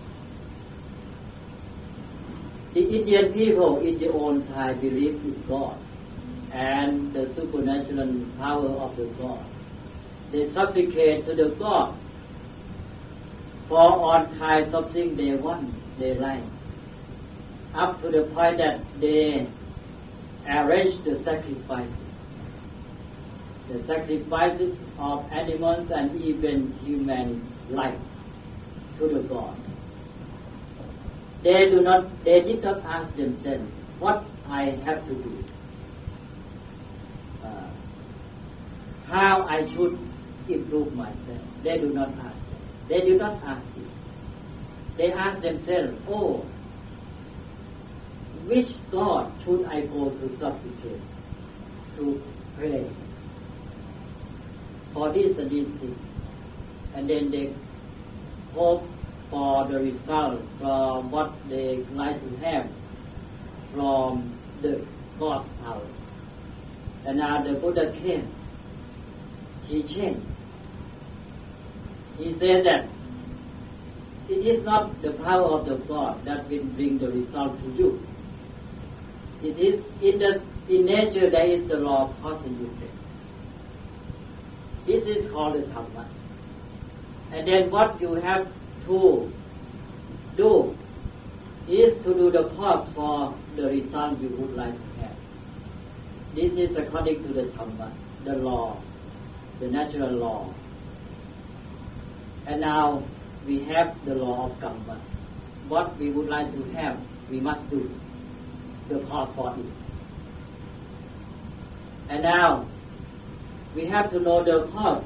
The Indian people in their own time believed in God and the supernatural power of the God. They supplicate to the gods for all kinds of things they want, they like, up to the point that they arrange the sacrifices. The sacrifices of animals and even human life to the God. They do not, they did not ask themselves what I have to do, uh, how I should improve myself. They do not ask. They do not ask it. they ask themselves, oh, which God should I go to supplicate, to pray for this and this thing? And then they hope for the result from what they like to have from the God's power. And now the Buddha came. He changed. He said that it is not the power of the God that will bring the result to you. It is in the in nature there is the law of cause and effect. This is called the Dhamma. And then what you have to do is to do the cause for the result you would like to have. This is according to the Dhamma, the law, the natural law. And now we have the law of karma. What we would like to have, we must do the cause for it. And now we have to know the cause.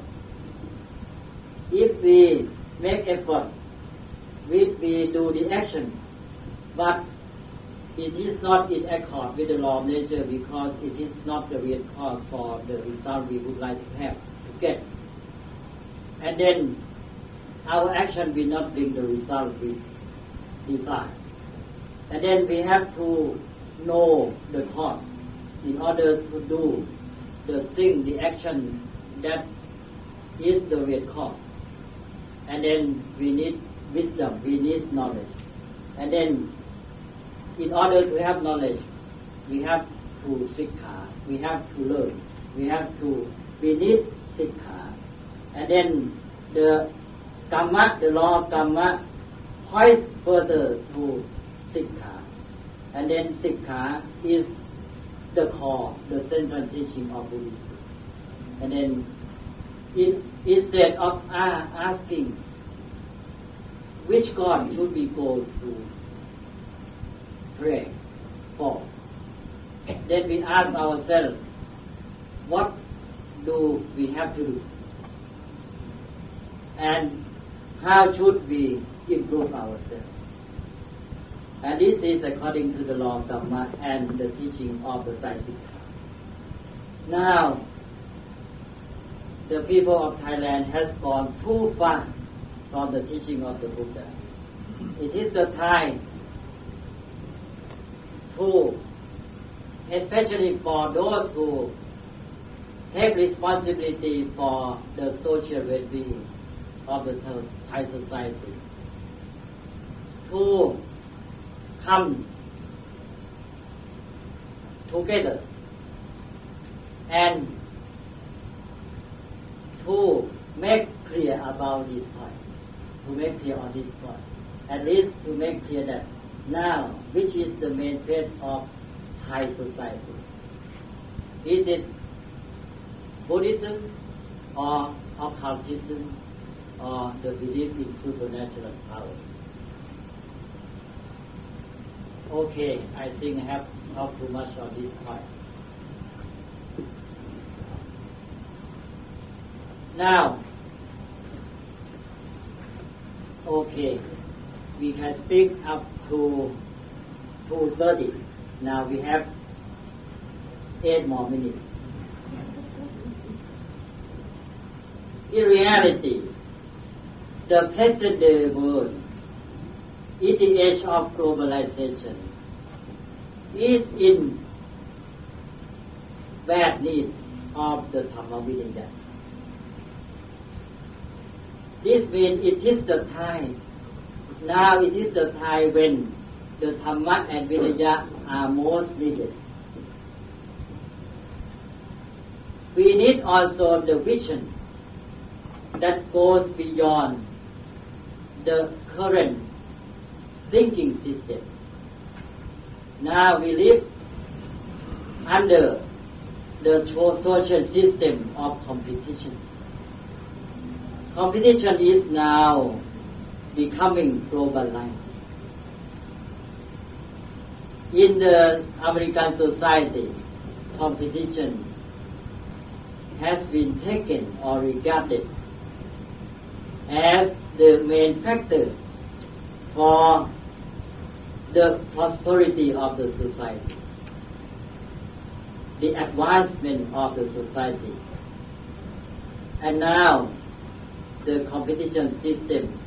If we make effort, if we do the action, but it is not in accord with the law of nature because it is not the real cause for the result we would like to have, to get. And then our action will not bring the result we desire. And then we have to know the cause in order to do the thing, the action that is the real cause. And then we need wisdom, we need knowledge. And then in order to have knowledge, we have to sikkha, we have to learn, we have to, we need sikkha. And then the karma, the law of karma, points further to sikkha. And then sikkha is the core, the central teaching of Buddhism. And then in, instead of uh, asking which God should we go to pray for, then we ask ourselves, what do we have to do? And how should we improve ourselves? And this is according to the law of Dhamma and the teaching of the Traisikha. Now, the people of Thailand has gone too far from the teaching of the Buddha. It is the time to, especially for those who take responsibility for the social well-being of the Thai society, to come together and to make clear about this point, to make clear on this point, at least to make clear that now which is the main faith of Thai society. Is it Buddhism or occultism or the belief in supernatural power? Okay, I think I have talked too much on this point. Now, okay, we can speak up to two thirty. Now we have eight more minutes. In reality, the present day world, in the age of globalization, is in bad need of the Dhamma Vinaya. This means it is the time, now it is the time when the Dhamma and Vinaya are most needed. We need also the vision that goes beyond the current thinking system. Now we live under the social system of competition. Competition is now becoming globalized. In the American society, competition has been taken or regarded as the main factor for the prosperity of the society, the advancement of the society. And now the competition system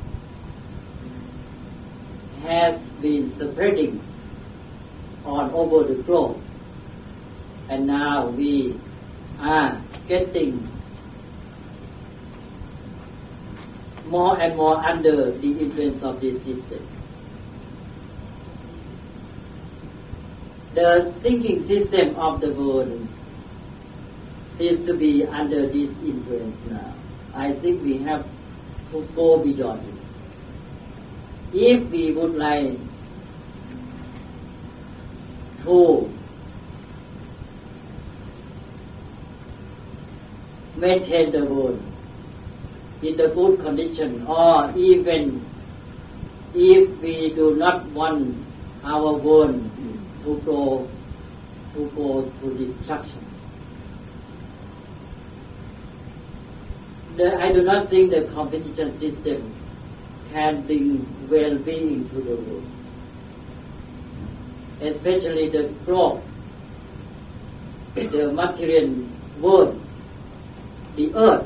has been spreading all over the globe, and now we are getting more and more under the influence of this system. The thinking system of the world seems to be under this influence now. I think we have to go beyond it. If we would like to maintain the world in the good condition, or even if we do not want our world to go to go to destruction, the, I do not think the competition system can bring well-being to the world, especially the globe, the material world, the earth,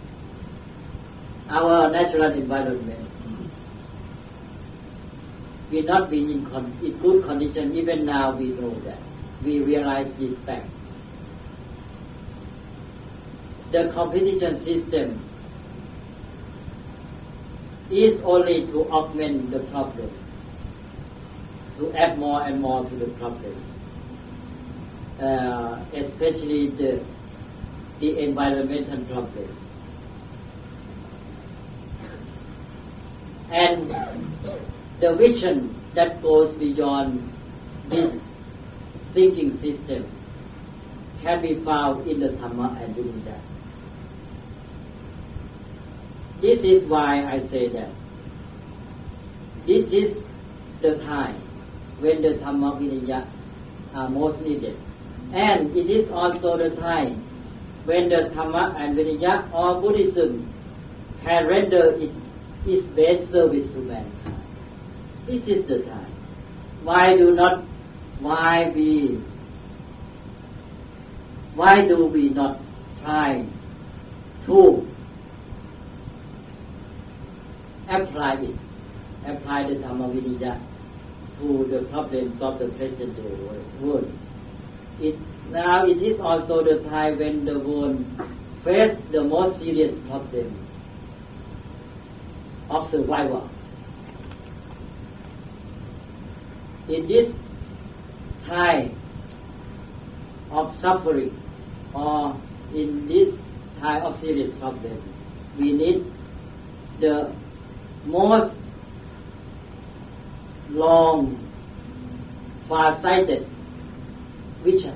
our natural environment will not be in, con- in good condition. Even now we know that. We realize this fact. The competition system is only to augment the problem, to add more and more to the problem, uh, especially the, the environmental problem. And the vision that goes beyond this thinking system can be found in the Dhamma and Vinaya. This is why I say that this is the time when the Dhamma Vinaya are most needed, and it is also the time when the Dhamma and Vinaya or Buddhism can render it its best service to mankind. This is the time. Why do not? Why we? Why do we not try to apply it, apply the Dhamma Vinaya to the problems of the present day world? It now it is also the time when the world faces the most serious problems of survival. In this time of suffering, or in this time of serious problem, we need the most long, far-sighted vision.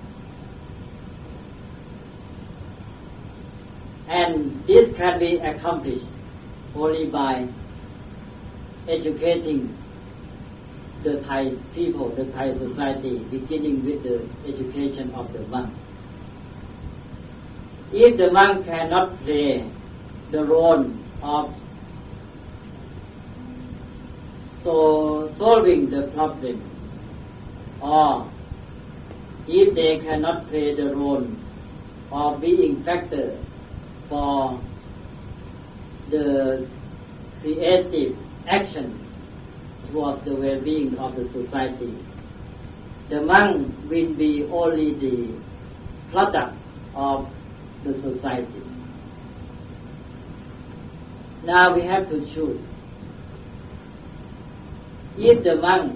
And this can be accomplished only by educating the Thai people, the Thai society, beginning with the education of the monk. If the monk cannot play the role of so solving the problem, or if they cannot play the role of being factor for the creative action towards the well-being of the society, the monk will be only the product of the society. Now we have to choose. If the monk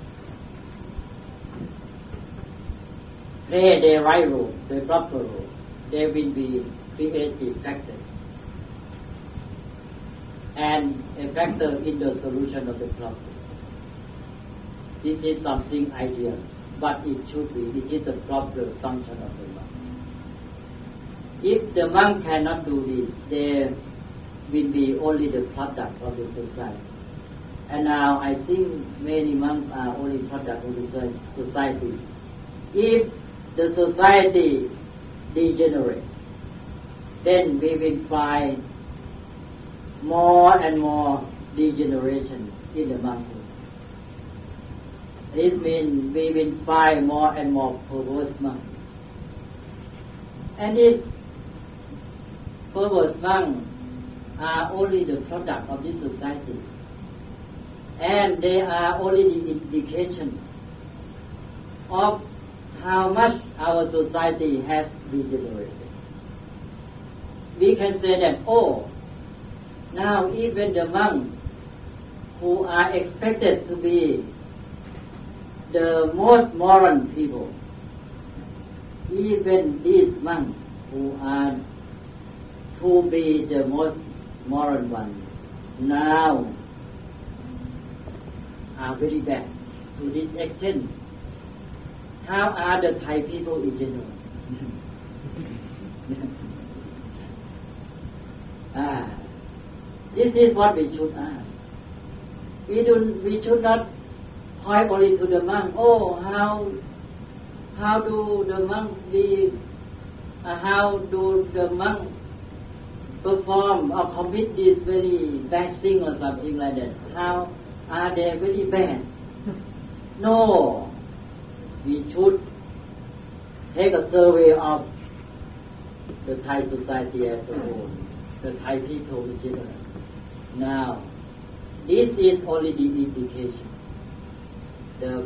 play their right role, the proper role, they will be creative factor and a factor in the solution of the problem. This is something ideal, but it should be, it is a proper function of the monk. If the monk cannot do this, they will be only the product of the society. And now I think many monks are only product of the society. If the society degenerates, then we will find more and more degeneration in the monkhood. This means we will find more and more perverse monks. And these perverse monks are only the product of this society. And they are only the indication of how much our society has degenerated. We can say that, oh, now even the monks who are expected to be the most moral people, even these monks who are to be the most moral ones, now are very bad to this extent. How are the Thai people in general? ah, this is what we should ask. We do. We should not point only to the monk. Oh, how how do the monks be? Uh, how do the monks perform or commit this very bad thing or something like that? How are they very bad? No. We should take a survey of the Thai society as a whole, the Thai people in general. Now, this is only the indication. The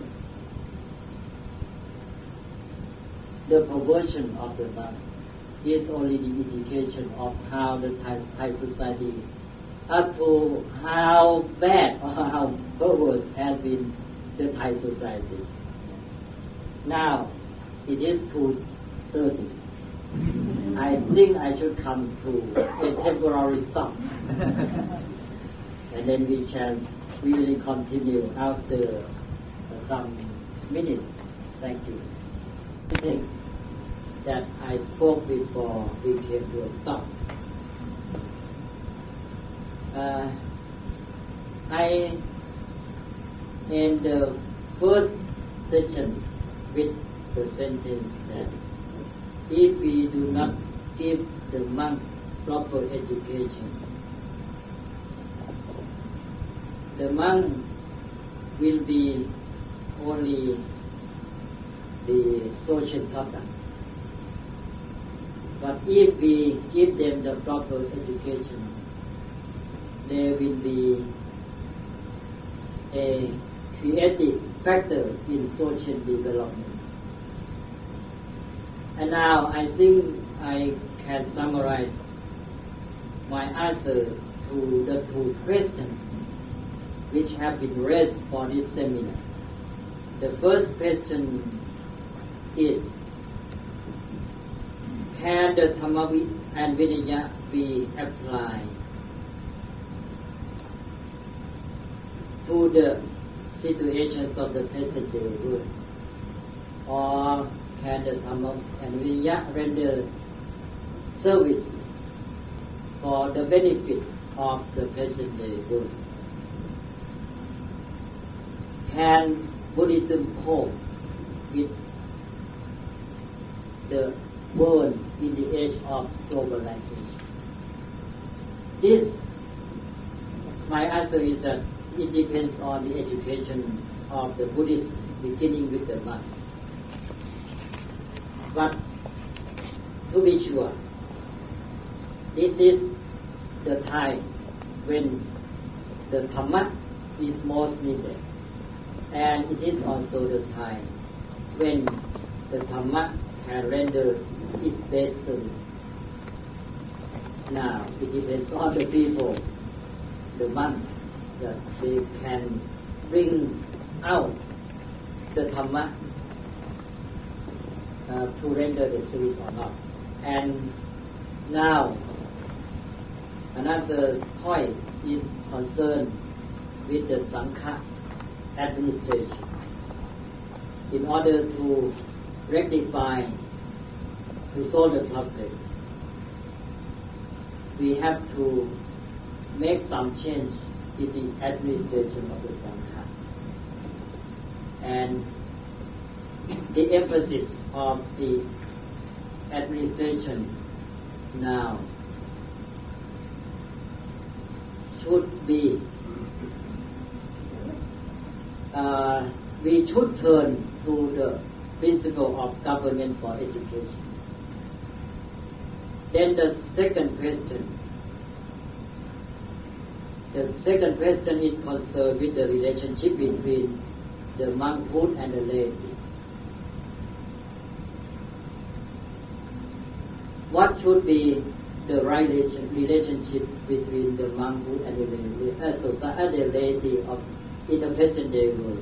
the perversion of the monk is only the indication of how the Thai, Thai society is, up to how bad or how perverse has been the Thai society. Now, it is two thirty. I think I should come to a temporary stop. And then we shall really continue after some minutes. Thank you. Things that I spoke before we came to a stop. Uh, I, in the first session, with the sentence that if we do not give the monks proper education, the monk will be only the social product. But if we give them the proper education, there will be a creative factor in social development. And now I think I can summarize my answer to the two questions which have been raised for this seminar. The first question is, can the Dhamma and Vinaya be applied to the situations of the present day world? Or can the Dhamma and Vinaya render service for the benefit of the present day world? Can Buddhism cope with the world in the age of globalization? This, my answer is that it depends on the education of the Buddhists, beginning with the monks. But to be sure, this is the time when the Dhamma is most needed, and it is also the time when the Dhamma can render its best service. Now, it depends on the people, the monks, that they can bring out the Dhamma uh, to render the service or not. And now, another point is concerned with the Sangha administration. In order to rectify, to solve the problem, we have to make some change in the administration of the Sangha. And the emphasis of the administration now should be uh, we should turn to the principle of government for education. Then the second question. The second question is concerned with the relationship between the monkhood and the laity. What should be the right relationship between the monkhood and the laity, uh, so, uh, the laity of in the present day world?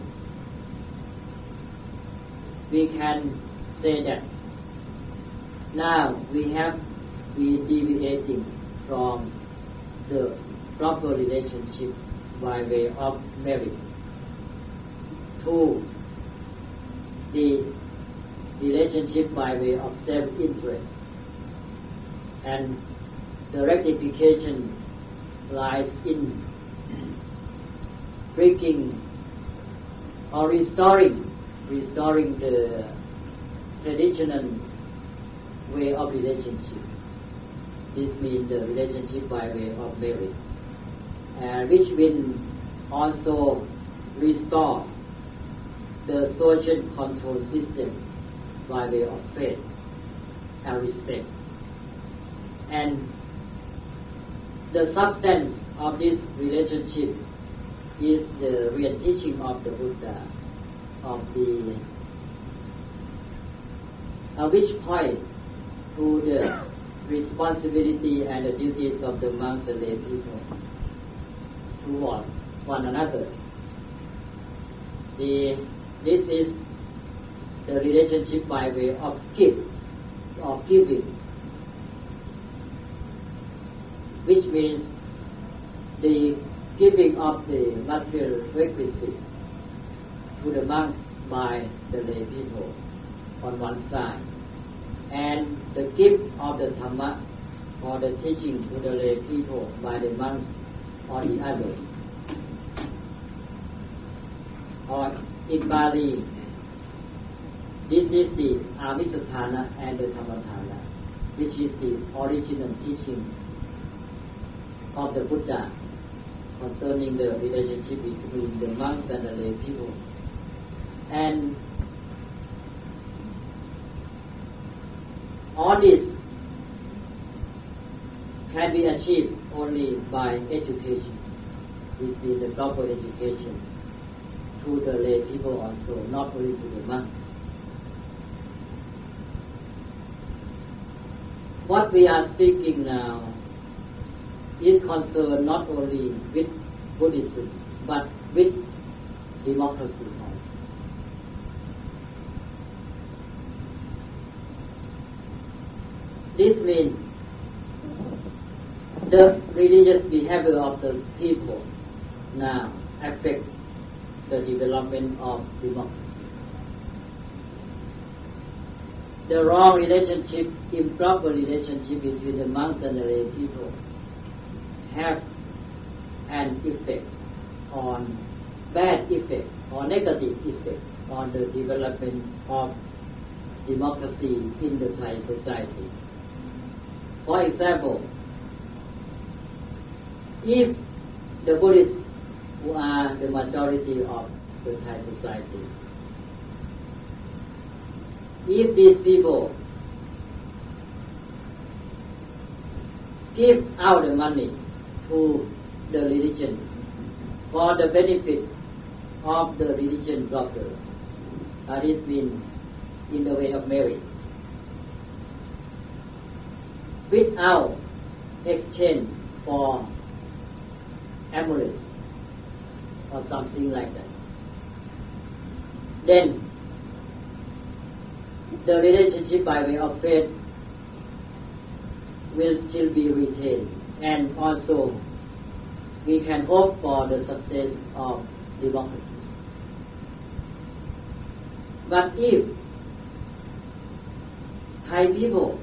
We can say that now we have been deviating from the proper relationship by way of marriage to the relationship by way of self-interest, and the rectification lies in breaking or restoring restoring the traditional way of relationship. This means the relationship by way of marriage, uh, which will also restore the social control system by way of faith and respect. And the substance of this relationship is the real teaching of the Buddha, of the uh, which point to the responsibility and the duties of the monks and lay people towards one another. The, this is the relationship by way of gift, of giving, which means the giving of the material requisites to the monks by the lay people on one side, and the gift of the Dhamma or the teaching to the lay people by the monks on the other. Or in Bali, this is the Amisatthana and the Dhammathana, which is the original teaching of the Buddha concerning the relationship between the monks and the lay people. And all this can be achieved only by education. This is the proper education to the lay people also, not only to the monks. What we are speaking now is concerned not only with Buddhism, but with democracy also. This means the religious behavior of the people now affects the development of democracy. The wrong relationship, improper relationship between the monks and the lay people have an effect on, bad effect or negative effect on the development of democracy in the Thai society. For example, if the Buddhists, who are the majority of the Thai society, if these people give out the money to the religion for the benefit of the religion proper, uh, this means in the way of marriage, without exchange for amulets or something like that, then the relationship by way of faith will still be retained, and also we can hope for the success of democracy. But if Thai people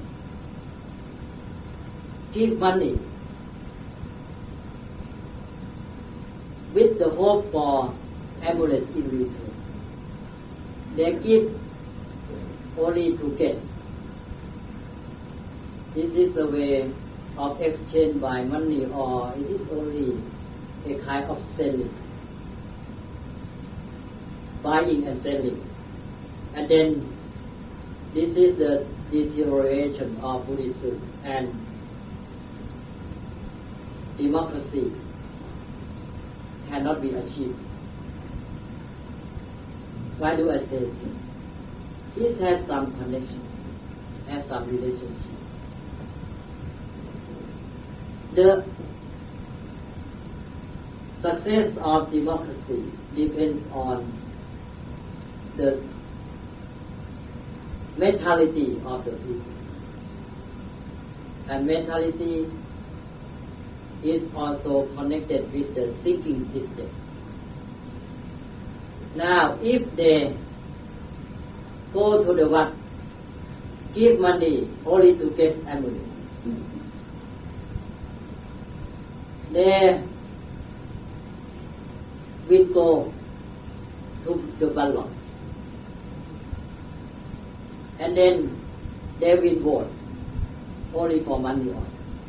give money with the hope for amulets in return, they give only to get. This is a way of exchange by money, or it is only a kind of selling. buying and selling. And then this is the deterioration of Buddhism, and democracy cannot be achieved. Why do I say this? This has some connection, has some relationship. The success of democracy depends on the mentality of the people. And mentality is also connected with the thinking system. Now, if they go to the wat, give money only to get ammunition, they will go to the ballot, and then they will vote only for money also.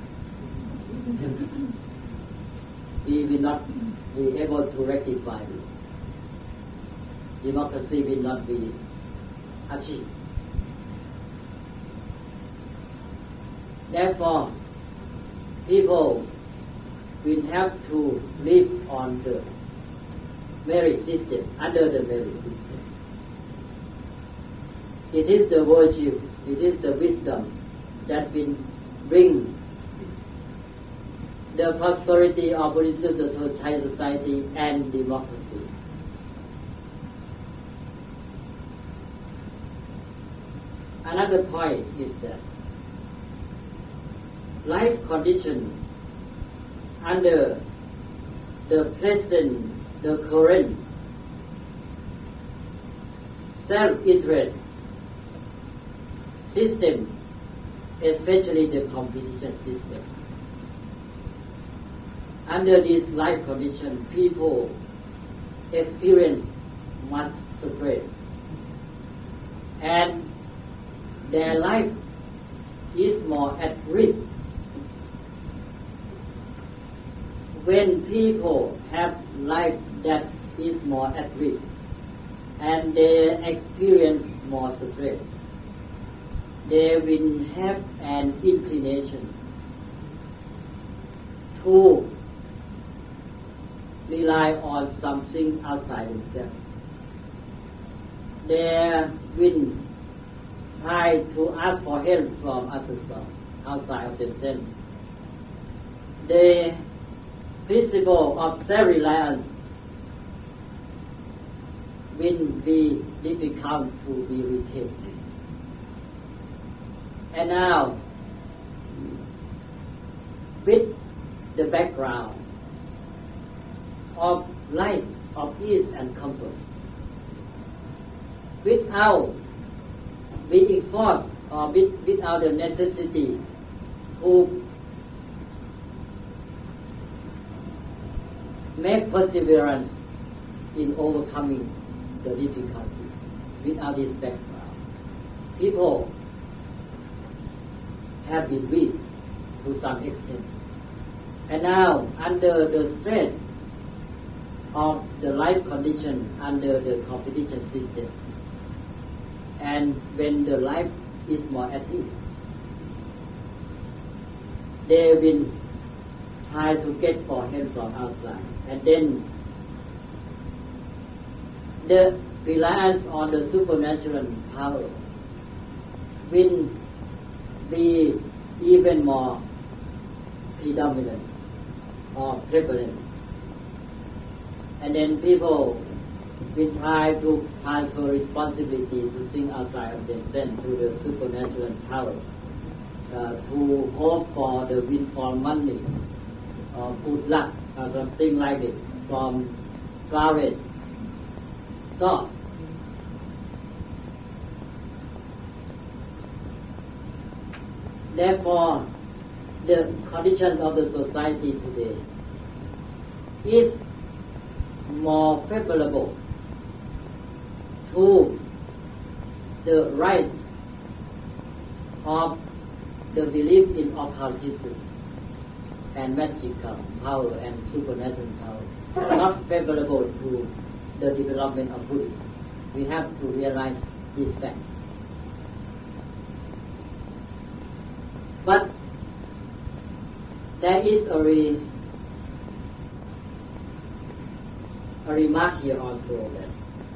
We will not be able to rectify this. Democracy will not be achieved. Therefore, people will have to live on the merit system, under the merit system. It is the virtue, it is the wisdom that will bring the prosperity of Buddhism to society and democracy. Another point is that life condition under the present, the current self-interest system, especially the competition system. Under this life condition, people experience much stress, and their life is more at risk. When people have life that is more at risk and they experience more stress, they will have an inclination to rely on something outside themselves. They will try to ask for help from others outside of themselves. The principle of self-reliance will be difficult to be retained. And now, with the background of life of ease and comfort, without being forced or with, without the necessity to make perseverance in overcoming the difficulty, without this background, people have been weak to some extent. And now, under the stress of the life condition, under the competition system, and when the life is more at ease, they will try to get for help from outside. And then the reliance on the supernatural power will be even more predominant or prevalent. And then people will try to transfer responsibility to things outside of themselves to the supernatural power, uh, to hope for the windfall money or good luck or something like it from various sources. Therefore, the condition of the society today is more favorable to the rise of the belief in occultism and magical power and supernatural power, not favorable to the development of Buddhism. We have to realize this fact. But there is a, re, a remark here also that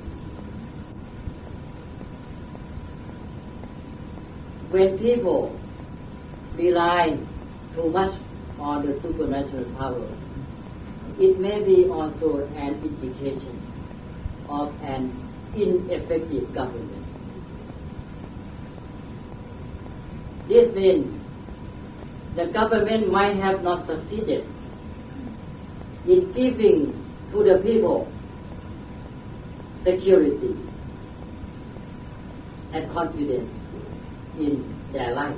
when people rely too much on the supernatural power, it may be also an indication of an ineffective government. This means the government might have not succeeded in giving to the people security and confidence in their life.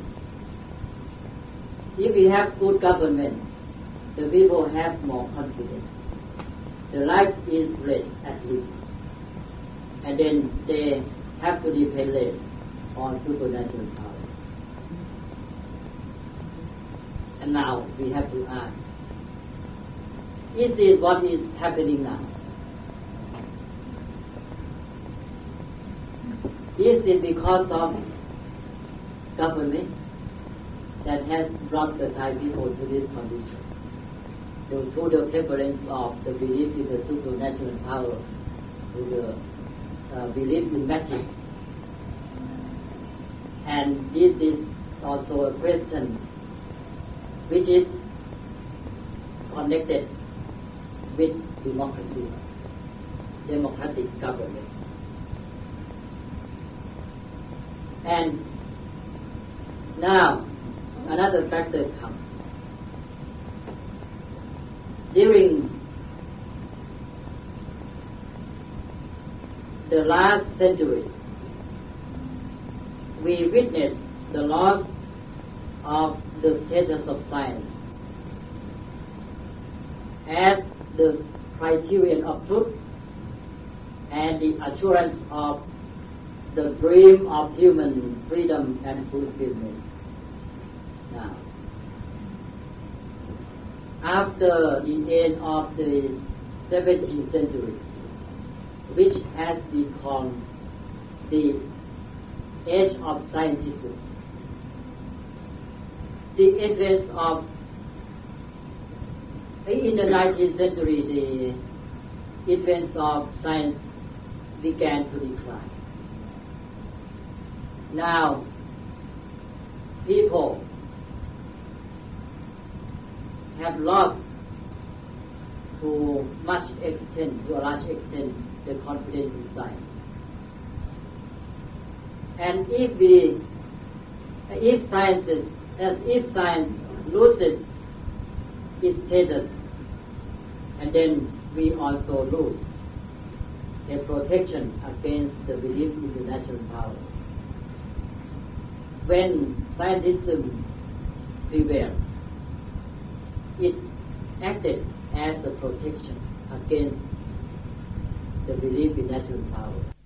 If we have good government, the people have more confidence. The life is less at least. And then they have to depend less on supernatural power. And now we have to ask, is it what is happening now? Is it because of government that has brought the Thai people to this condition? To, to the prevalence of the belief in the supernatural power, to the uh, belief in magic. And this is also a question which is connected with democracy, democratic government. And now another factor comes. During the last century, we witnessed the loss of the status of science as the criterion of truth and the assurance of the dream of human freedom and fulfillment. Now, after the end of the seventeenth century, which has been called the age of scientism, the entrance of, in the nineteenth century, the entrance of science began to decline. Now, people have lost to much extent, to a large extent, the confidence in science. And if we, if sciences, as if science loses its status, and then we also lose a protection against the belief in the natural power. When scientism prevailed, it acted as a protection against the belief in natural power.